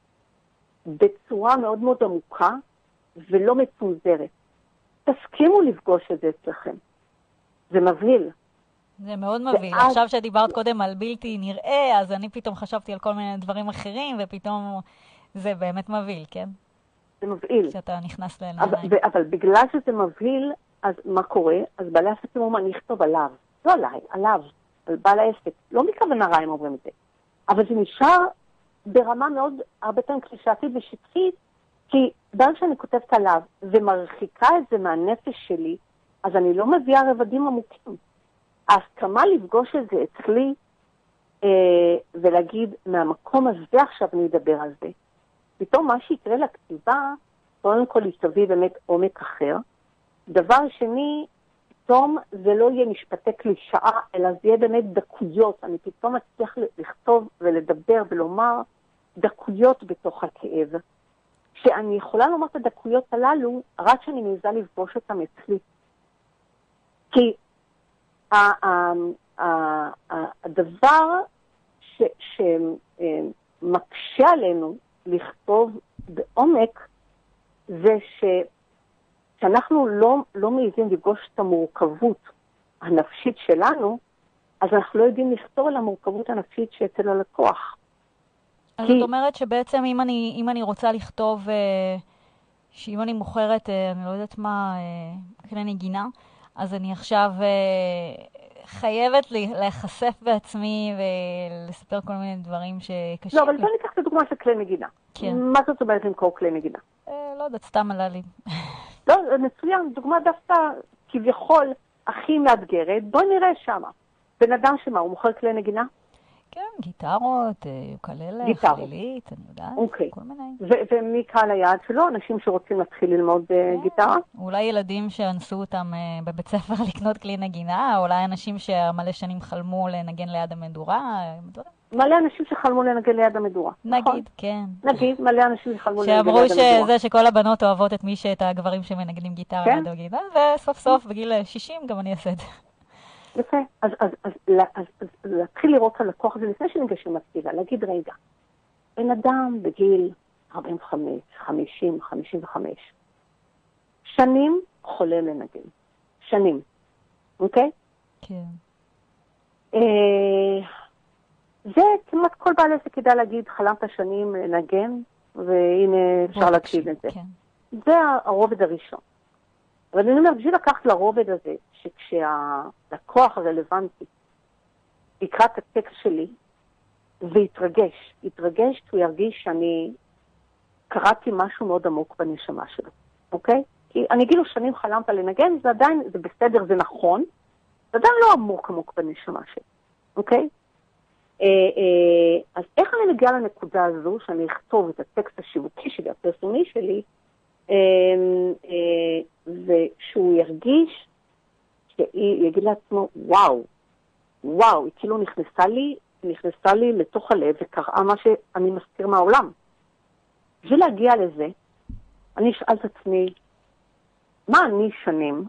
בצורה מאוד מאוד עמוקה ולא מצונזרת. תסכימו לפגוש את זה אצלכם. זה מבהיל. זה מאוד מבהיל. עכשיו שדיברת קודם על בלתי נראה, אז אני פתאום חשבתי על כל מיני דברים אחרים, ופתאום זה באמת מבהיל, כן? זה מבהיל. שאתה נכנס לעיניים. אבל בגלל שזה מבהיל, אז מה קורה? אז בעלי העסקים אומרים, אני אכתוב עליו. לא עליי, עליו. על בעל העסק. לא מכוונה רע הם אומרים את זה. אבל זה נשאר ברמה מאוד, הרבה פעמים קלישאתית ושטחית, כי ברגע שאני כותבת עליו ומרחיקה את זה מהנפש שלי, אז אני לא מביאה רבדים עמוקים. ההסכמה לפגוש את זה אצלי ולהגיד, מהמקום הזה עכשיו אני אדבר על זה. פתאום מה שיקרה לכתיבה, קודם כל יסתביא באמת עומק אחר. דבר שני, פתאום זה לא יהיה משפטי קלישאה, אלא זה יהיה באמת דקויות. אני פתאום אצליח לכתוב ולדבר ולומר דקויות בתוך הכאב. שאני יכולה לומר את הדקויות הללו, רק שאני מעיזה לפגוש אותם אצלי. כי הדבר שמקשה עלינו לכתוב בעומק, זה שאנחנו לא מעיזים לפגוש את המורכבות הנפשית שלנו, אז אנחנו לא יודעים לכתוב על המורכבות הנפשית שאצל הלקוח. אז זאת אומרת שבעצם אם אני רוצה לכתוב, שאם אני מוכרת, אני לא יודעת מה, כלי נגינה, אז אני עכשיו חייבת להיחשף בעצמי ולספר כל מיני דברים שקשים. לא, אבל בוא ניקח את הדוגמה של כלי נגינה. כן. מה זאת אומרת למכור כלי נגינה? לא יודעת, סתם עלה לי. לא, מצוין, דוגמה דווקא כביכול הכי מאתגרת. בואי נראה שמה. בן אדם שמה, הוא מוכר כלי נגינה? כן, גיטרות, יוקללה, חלילית, אני יודעת, כל מיני. ומי קהל היעד שלו? אנשים שרוצים להתחיל ללמוד גיטרה? אולי ילדים שאנסו אותם בבית ספר לקנות כלי נגינה, אולי אנשים שמלא שנים חלמו לנגן ליד המדורה. מלא אנשים שחלמו לנגן ליד המדורה. נגיד, כן. נגיד, מלא אנשים שחלמו לנגן ליד המדורה. שאמרו שכל הבנות אוהבות את הגברים שמנגנים גיטרה ליד המדורה, וסוף סוף בגיל 60 גם אני אעשה את זה. יפה, אז להתחיל לראות את הלקוח הזה לפני שניגשים לכתיבה, להגיד רגע, בן אדם בגיל 45, 50, 55, שנים חולם לנגן, שנים, אוקיי? כן. זה כמעט כל בעל עסק כדאי להגיד, חלמת שנים לנגן, והנה אפשר להקשיב את זה. זה הרובד הראשון. אבל אני אומר, בשביל לקחת לרובד הזה, שכשהלקוח הרלוונטי יקרא את הטקסט שלי, ויתרגש, שהוא ירגיש שאני קראתי משהו מאוד עמוק בנשמה שלו, אוקיי? כי אני אגיד לו שנים חלמת לנגן, זה עדיין, זה בסדר, זה נכון, זה עדיין לא עמוק בנשמה שלי, אוקיי? אז איך אני מגיעה לנקודה הזו, שאני אכתוב את הטקסט השיווקי שלי, הפרסומי שלי, ושהוא ירגיש, שיגיד לעצמו, וואו, היא כאילו נכנסה לי לתוך הלב וקראה מה שאני מזכיר מהעולם. בשביל להגיע לזה, אני אשאל את עצמי, מה אני שנים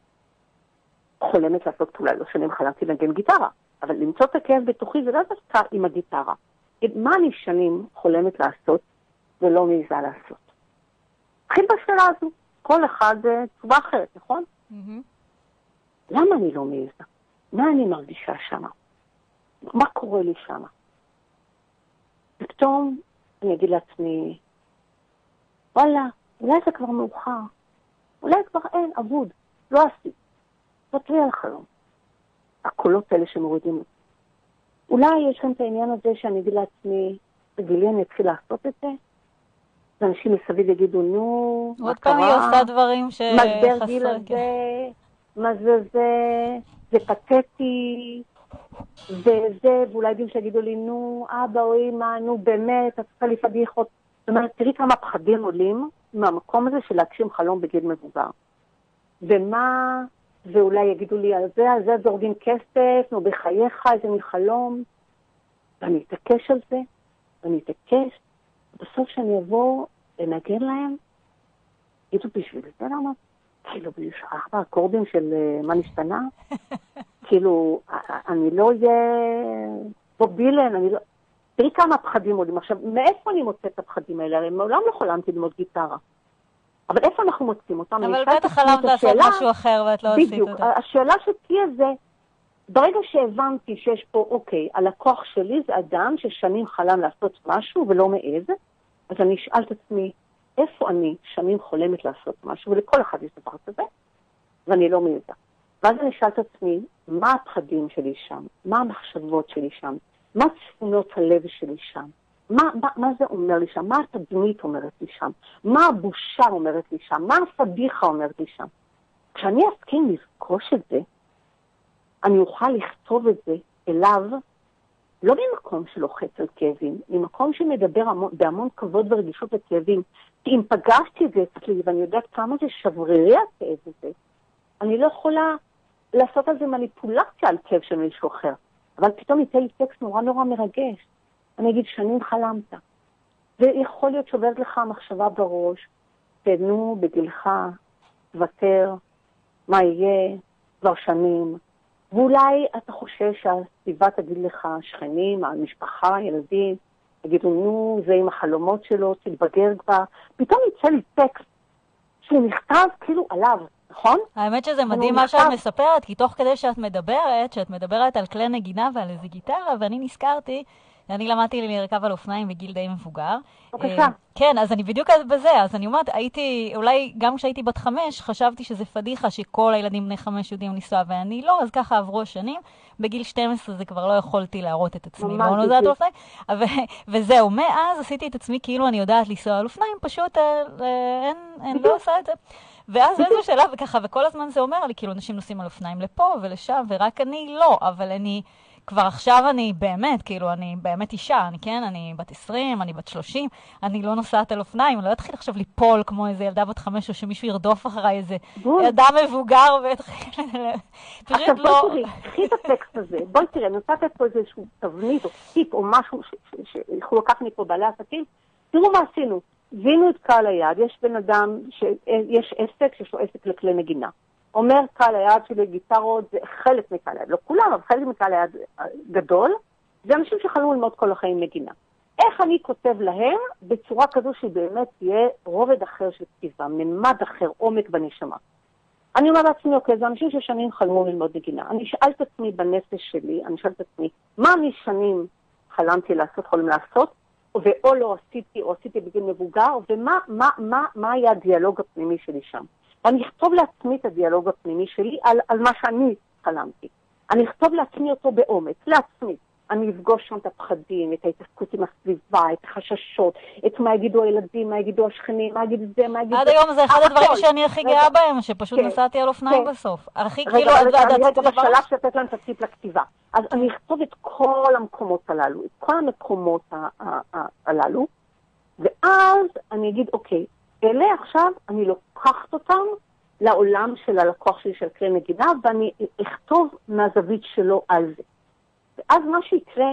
חולמת לעשות? אולי לא שנים חלמתי לנגן גיטרה, אבל למצוא את הכאב בתוכי זה לא דווקא עם הגיטרה. מה אני שנים חולמת לעשות ולא מעיזה לעשות? התחיל בשאלה הזו, כל אחד תשובה אחרת, נכון? למה אני לא מעיזה? מה אני מרגישה שמה? מה קורה לי שמה? ופתאום אני אגיד לעצמי, וואלה, אולי זה כבר מאוחר, אולי כבר אין, אבוד, לא עשית. תתרי על חלום. הקולות האלה שמורידים אותי. אולי יש כאן את העניין הזה שאני אגיד לעצמי, בגילי אני אתחיל לעשות את זה, ואנשים מסביב יגידו, נו, עוד פעם היא עושה דברים משבר גיל הזה, מה זה פתטי, וזה, ואולי יודעים שיגידו לי, נו, אבא או אמא, נו באמת, את צריכה לפדיחות. זאת אומרת, תראי כמה פחדים עולים מהמקום הזה של להגשים חלום בגיל מבוגר. ומה, ואולי יגידו לי על זה זורגים כסף, נו בחייך, איזה מחלום. ואני אתעקש על זה, ואני אתעקש. בסוף שאני אבוא לנגן להם, יגידו בשביל זה למה? כאילו, יש 4 אקורדים של מה נשתנה? כאילו, אני לא אהיה בוב דילן, אני לא... תראי כמה פחדים עולים. עכשיו, מאיפה אני מוצאת את הפחדים האלה? הרי מעולם לא חלמתי ללמוד גיטרה. אבל איפה אנחנו מוצאים אותם? אבל בטח חלמת לעשות משהו אחר ואת לא עשית אותו. בדיוק. השאלה שתהיה זה, ברגע שהבנתי שיש פה, אוקיי, הלקוח שלי זה אדם ששנים חלם לעשות משהו ולא מעז, אז אני אשאל את עצמי, איפה אני שנים חולמת לעשות משהו, ולכל אחד יש דבר כזה, ואני לא מעזה. ואז אני אשאל את עצמי, מה הפחדים שלי שם? מה המחשבות שלי שם? מה צפונות הלב שלי שם? מה זה אומר לי שם? מה התדמית אומרת לי שם? מה הבושה אומרת לי שם? מה הפדיחה אומרת לי שם? כשאני אסכים לפגוש את זה, אני אוכל לכתוב את זה אליו, לא ממקום שלוחץ על כאבים, ממקום שמדבר בהמון כבוד ורגישות לכאבים. כי אם פגשתי את זה אצלי, ואני יודעת כמה זה שברירי הכאב הזה, אני לא יכולה לעשות על זה מניפולציה על כאב של מישהו אחר. אבל פתאום ייתן לי טקסט נורא נורא מרגש. אני אגיד, שנים חלמת. ויכול להיות שעוברת לך המחשבה בראש, תנו בגילך, תוותר, מה יהיה, כבר שנים. ואולי אתה חושב שהסביבה תגיד לך, שכנים, המשפחה, ילדים, תגידו, נו, זה עם החלומות שלו, תתבגר כבר. פתאום יצא לי טקסט שהוא נכתב כאילו עליו, נכון? האמת שזה מדהים מה שאת מספרת, כי תוך כדי שאת מדברת על כלי נגינה ועל איזה גיטרה, ואני נזכרתי, אני למדתי לרכב על אופניים בגיל די מבוגר. בבקשה. כן, אז אני בדיוק בזה, אז אני אומרת, אולי גם כשהייתי בת 5, חשבתי שזה פדיחה שכל הילדים בני 5 יודעים לנסוע, ואני לא, אז ככה עברו השנים. בגיל 12 זה כבר לא יכולתי להראות את עצמי. וזהו, מאז עשיתי את עצמי כאילו אני יודעת לנסוע על אופניים, פשוט אין לא עושה את זה. ואז באיזו שלב, וככה, וכל הזמן זה אומר לי, כאילו אנשים נוסעים על אופניים לפה ולשם, ורק אני לא, אבל כבר עכשיו אני באמת, כאילו, אני באמת אישה, אני בת 20, אני בת 30, אני לא נוסעת על אופניים, אני לא אתחיל עכשיו ליפול כמו איזה ילדה בת 5, או שמישהו ירדוף אחריי איזה ילדה מבוגר, ותחיל... עכשיו בואי תראי, קחי את הטקסט הזה, בואי תראי, אני נוצאת פה איזשהו תבנית, או טיפ, או משהו שיכולו לקחת מפה בעלי עסקים, תראו מה עשינו, זינו את קהל היד, יש בן אדם, יש עסק שיש לו עסק לכלי נגינה. אומר קהל היד שלי, גיטרות זה חלק מקהל היד, לא כולם, אבל חלק מקהל היד גדול, זה אנשים שחלמו ללמוד כל החיים נגינה. איך אני כותב להם בצורה כזו שבאמת תהיה רובד אחר של כתיבה, ממד אחר, עומק בנשמה. אני אומר לעצמי, אוקיי, זה אנשים ששנים חלמו ללמוד נגינה. אני אשאל את עצמי בנפש שלי, אני אשאל את עצמי, מה אני שנים חלמתי לעשות, חולם לעשות, ואו לא עשיתי, או עשיתי בגיל מבוגר, ומה היה הדיאלוג הפנימי שלי שם. אני אכתוב לעצמי את הדיאלוג הפנימי שלי על מה שאני חלמתי. אני אכתוב לעצמי אותו באומץ, לעצמי. אני אפגוש שם את הפחדים, את ההתעסקות עם הסביבה, את החששות, את מה יגידו הילדים, מה יגידו השכנים, מה יגידו זה, מה יגידו... עד היום זה אחד הדברים שאני הכי גאה בהם, שפשוט נסעתי על אופניים בסוף. רגע, אני רגע בשלב שתת להם תציף לכתיבה. אז אני אכתוב את כל המקומות הללו, את כל המקומות הללו, ואז אני אגיד, אוקיי, אלה עכשיו אני לוקחת אותם לעולם של הלקוח שלי של כלי נגינה, ואני אכתוב מהזווית שלו על זה. ואז מה שיקרה,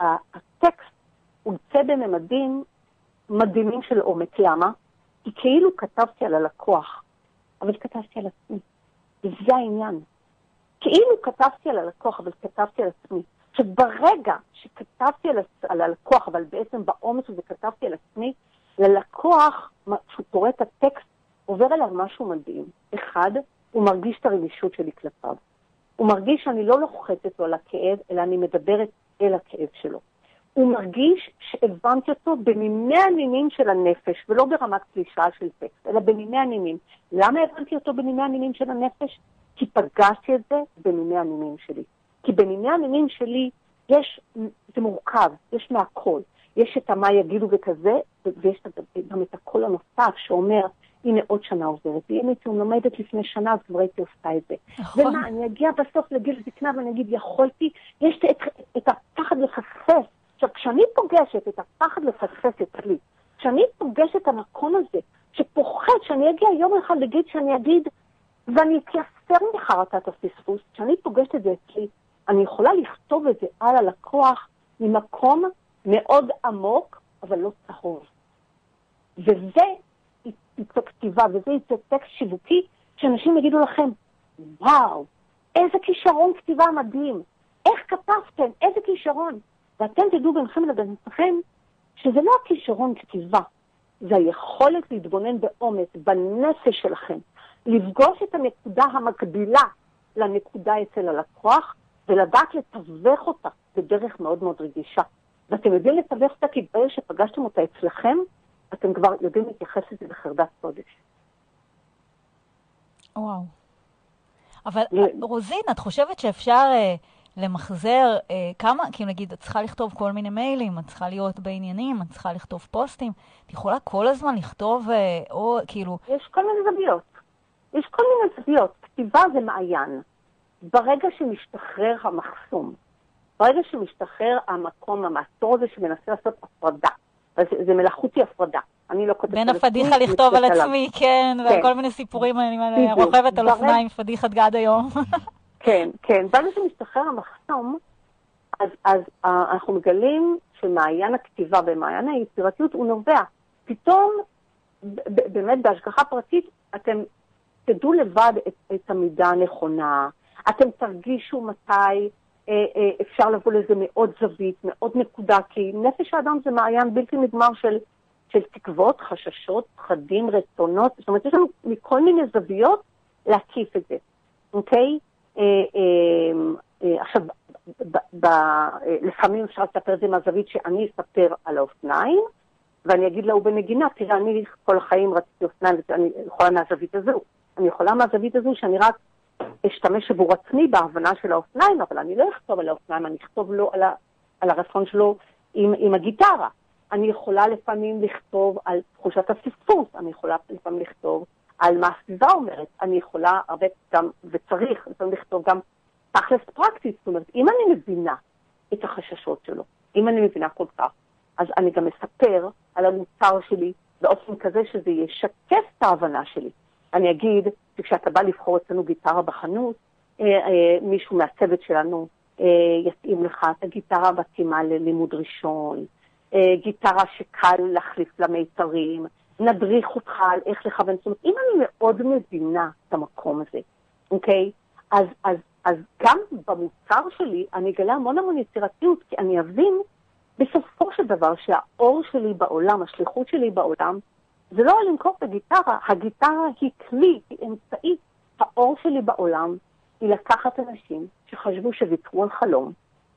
הטקסט הוא יצא בממדים מדהימים של עומק. למה? כי כאילו כתבתי על הלקוח, אבל כתבתי על עצמי. וזה העניין. כאילו כתבתי על הלקוח, אבל כתבתי על עצמי. שברגע שכתבתי על הלקוח, אבל בעצם בעומק הזה כתבתי על עצמי, ללקוח, כשהוא קורא את הטקסט, עובר אליו משהו מדהים. אחד, הוא מרגיש את הרגישות שלי כלפיו. הוא מרגיש שאני לא לוחצת לו על הכאב, אלא אני מדברת אל הכאב שלו. הוא מרגיש שהבנתי אותו בנימי הנימים של הנפש, ולא ברמת קלישה של טקסט, אלא בנימי הנימים. למה הבנתי אותו בנימי הנימים של הנפש? כי פגשתי את זה בנימי הנימים שלי. כי בנימי הנימים שלי זה מורכב, יש מהכל. יש את מה יגידו וכזה, ויש גם את הקול הנוסף שאומר, הנה עוד שנה עוברת. אם הייתי לומדת לפני שנה, אז כבר הייתי עושה את זה. ומה, אני אגיע בסוף לגיל זקנה ואני אגיד, יכולתי, יש את הפחד לפספס. עכשיו, כשאני פוגשת את הפחד לפספס אצלי, כשאני פוגשת את המקום הזה, שפוחד שאני אגיע יום אחד לגיל שאני אגיד, ואני אתייסר מחרטת הפספוס, כשאני פוגשת את זה אצלי, אני יכולה לכתוב את זה על הלקוח ממקום מאוד עמוק, אבל לא צהוב. וזה יצא כתיבה, וזה יצא טקסט שיווקי, שאנשים יגידו לכם, וואו, איזה כישרון כתיבה מדהים, איך כתבתם, איזה כישרון. ואתם תדעו ביניכם לבינכם, שזה לא הכישרון כתיבה, זה היכולת להתבונן באומץ, בנפש שלכם, לפגוש את הנקודה המקבילה לנקודה אצל הלקוח, ולדעת לתווך אותה בדרך מאוד מאוד רגישה. ואתם יודעים לתווך אותה כי ברגע שפגשתם אותה אצלכם, אתם כבר יודעים להתייחס לזה בחרדת קודש. וואו. אבל רוזין, את חושבת שאפשר למחזר כמה, כי נגיד, את צריכה לכתוב כל מיני מיילים, את צריכה להיות בעניינים, את צריכה לכתוב פוסטים, את יכולה כל הזמן לכתוב, או כאילו... יש כל מיני זוויות. יש כל מיני זוויות. כתיבה זה מעיין. ברגע שמשתחרר המחסום, ברגע שמשתחרר המקום, המעצור הזה שמנסה לעשות הפרדה, זה מלאכותי הפרדה. אני לא כותבת בין הפדיחה לכתוב על עצמי, כן, וכל מיני סיפורים, אני רוכבת על אופניים, פדיחת גד היום. כן, כן. ברגע שמשתחרר המחסום, אז אנחנו מגלים שמעיין הכתיבה ומעיין היצירתיות הוא נובע. פתאום, באמת בהשגחה פרטית, אתם תדעו לבד את המידה הנכונה, אתם תרגישו מתי אפשר לבוא לזה מאוד זווית, מאוד נקודה, כי נפש האדם זה מעיין בלתי נגמר של תקוות, חששות, פחדים, רצונות, זאת אומרת, יש לנו מכל מיני זוויות להקיף את זה, אוקיי? עכשיו, לפעמים אפשר לספר את זה מהזווית שאני אספר על האופניים, ואני אגיד לה, הוא בנגינה, תראה, אני כל החיים רציתי אופניים, ואני יכולה מהזווית הזו. אני יכולה מהזווית הזו שאני רק אשתמש עבור עצמי בהבנה של האופניים, אבל אני לא אכתוב על האופניים, אני אכתוב לו על הרצון שלו עם הגיטרה. אני יכולה לפעמים לכתוב על תחושת הפספוס, אני יכולה לפעמים לכתוב על מה הסביבה אומרת, אני יכולה הרבה גם, וצריך לפעמים לכתוב גם תכלס פרקטית, זאת אומרת, אם אני מבינה את החששות שלו, אם אני מבינה כל כך, אז אני גם מספר על המוצר שלי באופן כזה שזה ישקף את ההבנה שלי. אני אגיד שכשאתה בא לבחור אצלנו גיטרה בחנות, מישהו מהצוות שלנו יתאים לך את הגיטרה המתאימה ללימוד ראשון, גיטרה שקל להחליף למיתרים, נדריך אותך על איך לכוון. זאת אומרת, אם אני מאוד מבינה את המקום הזה, אוקיי? אז גם במוצר שלי אני אגלה המון יצירתיות, כי אני אבין בסופו של דבר שהאור שלי בעולם, השליחות שלי בעולם, זה לא למכור את הגיטרה, הגיטרה היא כלי, היא אמצעי. האור שלי בעולם היא לקחת אנשים שחשבו שוויתרו על חלום,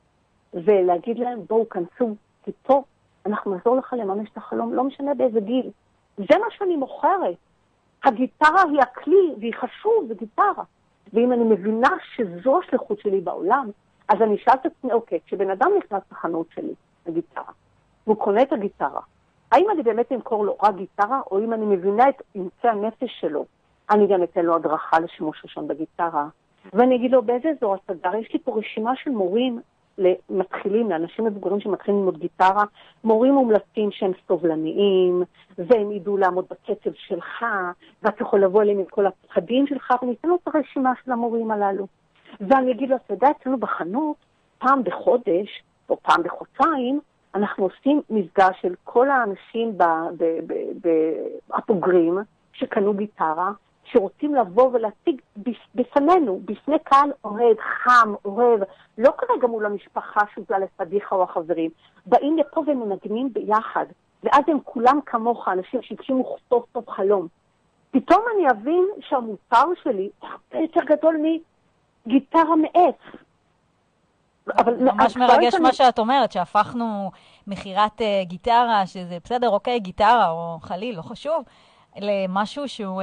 ולהגיד להם, בואו כנסו, כי פה אנחנו נעזור לך לממש את החלום, לא משנה באיזה גיל. זה מה שאני מוכרת. הגיטרה היא הכלי, והיא חשוב, זה גיטרה. ואם אני מבינה שזו השליחות שלי בעולם, אז אני אשאל את עצמי, אוקיי, כשבן אדם נכנס לחנות שלי, הגיטרה, והוא קונה את הגיטרה, האם אני באמת אמכור לו רק גיטרה, או אם אני מבינה את עמצי הנפש שלו, אני גם אתן לו הדרכה לשימוש ראשון בגיטרה, ואני אגיד לו, באיזה אזור אתה גר? יש לי פה רשימה של מורים למתחילים, לאנשים מבוגרים שמתחילים ללמוד גיטרה, מורים מומלצים שהם סובלניים, והם ידעו לעמוד בקצב שלך, ואתה יכול לבוא אליהם עם כל הפחדים שלך, ואני אתן לו את הרשימה של המורים הללו. ואני אגיד לו, אתה יודע, אצלנו בחנות, פעם בחודש, או פעם בחודשיים, אנחנו עושים מפגש של כל האנשים הבוגרים שקנו גיטרה, שרוצים לבוא ולהציג בפנינו, בפני קהל אוהד, חם, אוהב, לא כרגע מול המשפחה שזה לפדיחה או החברים, באים לפה ומנגנים ביחד, ואז הם כולם כמוך, אנשים שהגשימו סוף סוף חלום. פתאום אני אבין שהמוצר שלי הרבה יותר גדול מגיטרה מעץ. ממש מרגש מה שאת אומרת, שהפכנו מחירת גיטרה, שזה בסדר, אוקיי, גיטרה או חליל, לא חשוב, למשהו שהוא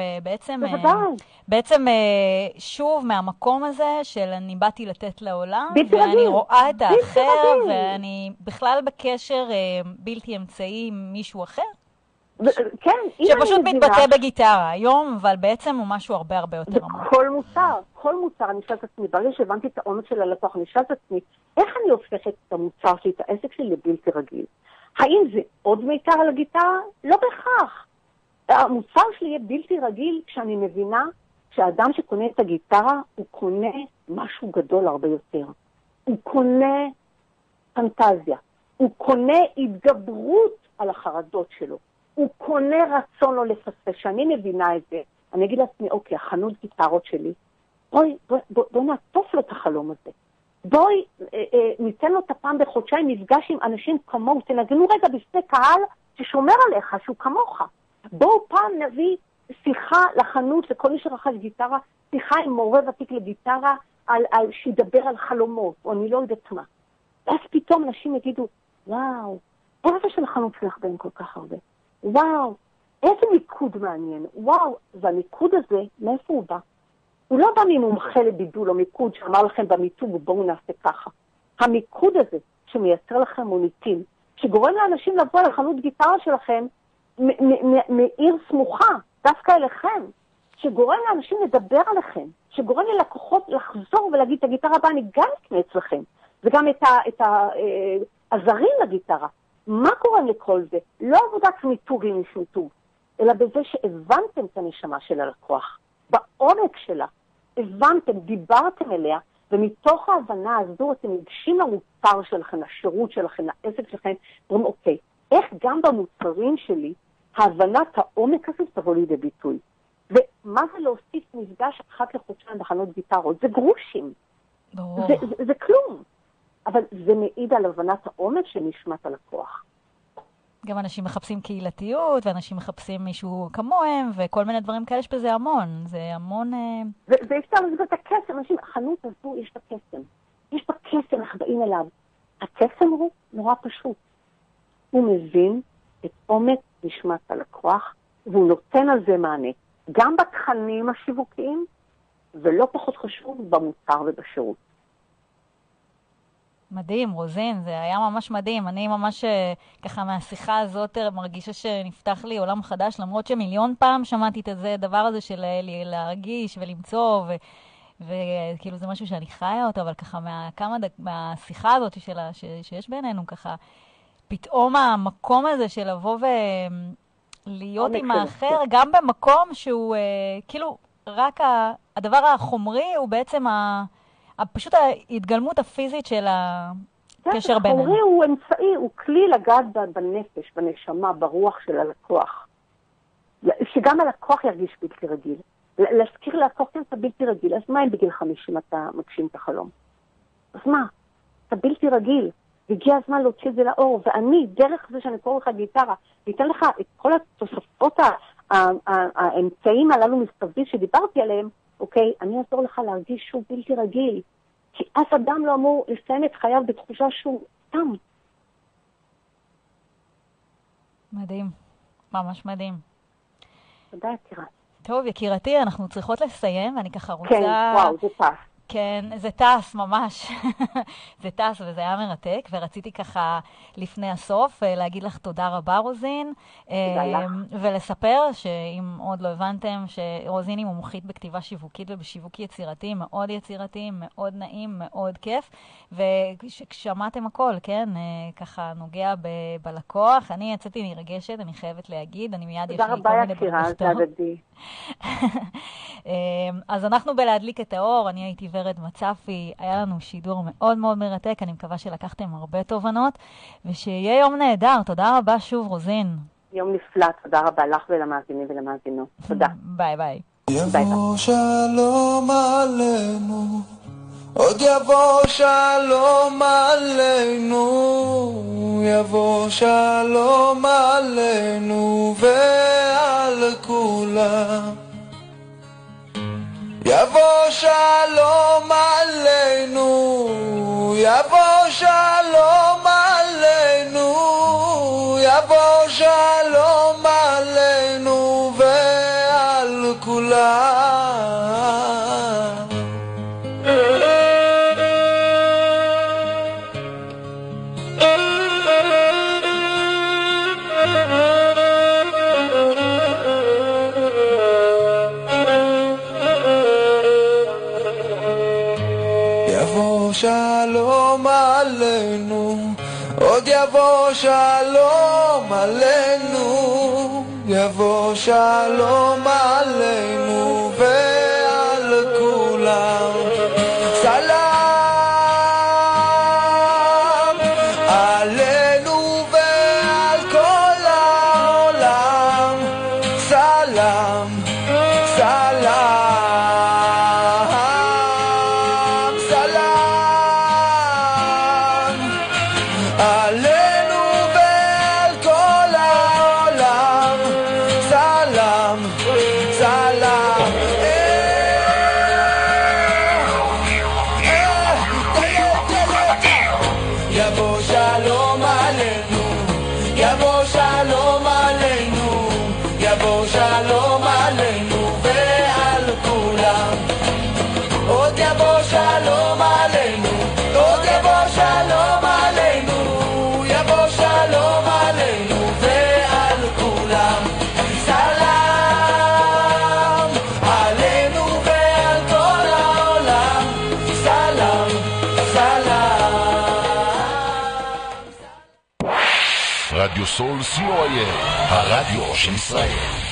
בעצם שוב מהמקום הזה של אני באתי לתת לעולם, ואני רואה את האחר, ואני בכלל בקשר בלתי אמצעי עם מישהו אחר. כן, שפשוט מתבטא בגיטרה היום, אבל בעצם הוא משהו הרבה הרבה יותר עמוק. כל מוצר, אני שואלת את עצמי, ברגע שהבנתי את העומק של הלקוח, אני שואלת את עצמי, איך אני הופכת את המוצר שלי, את העסק שלי לבלתי רגיל? האם זה עוד מיתר על הגיטרה? לא בהכרח. המוצר שלי יהיה בלתי רגיל כשאני מבינה שהאדם שקונה את הגיטרה, הוא קונה משהו גדול הרבה יותר. הוא קונה פנטזיה. הוא קונה התגברות על החרדות שלו. הוא קונה רצון לא לפספס. שאני מבינה את זה, אני אגיד לעצמי, אוקיי, החנות גיטרות שלי, בואי נעטוף לו את החלום הזה. בואי ניתן לו את הפעם בחודשיים מפגש עם אנשים כמוהו, תנגנו רגע בפני קהל ששומר עליך, שהוא כמוך. בואו פעם נביא שיחה לחנות, לכל מי שרכש גיטרה, שיחה עם מורה ותיק לגיטרה, שידבר על חלומות, או אני לא יודעת מה. ואז פתאום אנשים יגידו, וואו, איזה של החנות שלך בין כל כך הרבה? וואו, איזה מיקוד מעניין. וואו, והמיקוד הזה, מאיפה הוא בא? הוא לא בא ממומחה לבידול או מיקוד שאמר לכם במיתוג, בואו נעשה ככה. המיקוד הזה שמייצר לכם מוניטין, שגורם לאנשים לבוא לחנות גיטרה שלכם מעיר סמוכה, דווקא אליכם, שגורם לאנשים לדבר עליכם, שגורם ללקוחות לחזור ולהגיד את הגיטרה הבאה, אני גם אקנה אצלכם, וגם את הזרים לגיטרה. מה קורה לכל זה? לא עבודת מיתוג עם מיתוג, אלא בזה שהבנתם את הנשמה של הלקוח, בעומק שלה, הבנתם, דיברתם אליה, ומתוך ההבנה הזו אתם ניגשים למוצר שלכם, לשירות שלכם, לעסק שלכם, ואומרים, אוקיי, איך גם במוצרים שלי, ההבנת העומק הזאת תבוא לידי ביטוי. ומה זה להוסיף מפגש אחת לחודשיים בחנות גיטרות? זה גרושים. זה כלום. אבל זה מעיד על הבנת העומק של נשמת הלקוח. גם אנשים מחפשים קהילתיות, ואנשים מחפשים מישהו כמוהם, וכל מיני דברים כאלה, יש בזה המון. זה המון... ואפשר לסגור את הקסם. אנשים, החנות הזו יש בה קסם. יש בה קסם, איך באים אליו. הקסם הוא נורא פשוט. הוא מבין את עומק נשמת הלקוח, והוא נותן על זה מענה. גם בתכנים השיווקיים, ולא פחות חשוב במוצר ובשירות. מדהים, רוזין, זה היה ממש מדהים. אני ממש ככה מהשיחה הזאת מרגישה שנפתח לי עולם חדש, למרות שמיליון פעם שמעתי את זה, דבר הזה של להרגיש ולמצוא, וכאילו זה משהו שאני חיה אותו, אבל ככה מהשיחה הזאת שיש בינינו, ככה פתאום המקום הזה של לבוא ולהיות עם האחר, גם במקום שהוא כאילו רק הדבר החומרי הוא בעצם פשוט ההתגלמות הפיזית של הקשר בינינו. החומרי הוא אמצעי, הוא כלי לגעת בנפש, בנשמה, ברוח של הלקוח. שגם הלקוח ירגיש בלתי רגיל. להזכיר ללקוח אתה בלתי רגיל, אז מה אם בגיל 50 אתה מגשים את החלום? אז מה? אתה בלתי רגיל. והגיע הזמן להוציא את זה לאור, ואני, דרך זה שאני קורא לך גיטרה, ניתן לך את כל התוספות האמצעים הללו מסביב שדיברתי עליהם, אוקיי, אני אעזור לך להרגיש שוב בלתי רגיל, כי אף אדם לא אמור לסיים את חייו בתחושה שהוא תם. מדהים, ממש מדהים. תודה, יקירה. טוב, יקירתי, אנחנו צריכות לסיים, ואני ככה רוצה... כן, וואו, זה טס. כן, זה טס ממש, זה טס וזה היה מרתק, ורציתי ככה לפני הסוף להגיד לך תודה רבה רוזין, תודה לך. ולספר שאם עוד לא הבנתם שרוזין היא מומחית בכתיבה שיווקית ובשיווק יצירתי, מאוד יצירתי, מאוד נעים, מאוד כיף, וכששמעתם הכל, כן, ככה נוגע בלקוח, אני יצאתי נרגשת, אני חייבת להגיד, אני מיד יש לי כל מיני תודה רבה יקירה, זה הדדי. אז אנחנו בלהדליק את האור, אני הייתי ורד מצפי, היה לנו שידור מאוד מאוד מרתק, אני מקווה שלקחתם הרבה תובנות, ושיהיה יום נהדר, תודה רבה שוב רוזין. יום נפלא, תודה רבה לך ולמאזינים ולמאזינות, תודה. ביי ביי. יבוא שלום עלינו, עוד יבוא שלום עלינו, יבוא שלום עלינו ועל כולם. יבוא שלום עלינו, יבוא שלום עלינו, יבוא שלום עלינו ועל כולם. יבוא שלום עלינו, עוד יבוא שלום עלינו, יבוא שלום עלינו ועל כולם. סלם עלינו ועל כל העולם, סלם, סלם. עלינו ועל כל העולם, סלם, סלם. יבוא שלום עלינו, יבוא שלום עלינו, יבוא שלום עלינו ועל כולם. עוד יבוא שלום עלינו, עוד יבוא שלום עלינו, יבוא שלום עלינו ועל כולם. סלם עלינו ועל כל העולם, סלם, סלם. רדיו סול co.il, הרדיו של ישראל.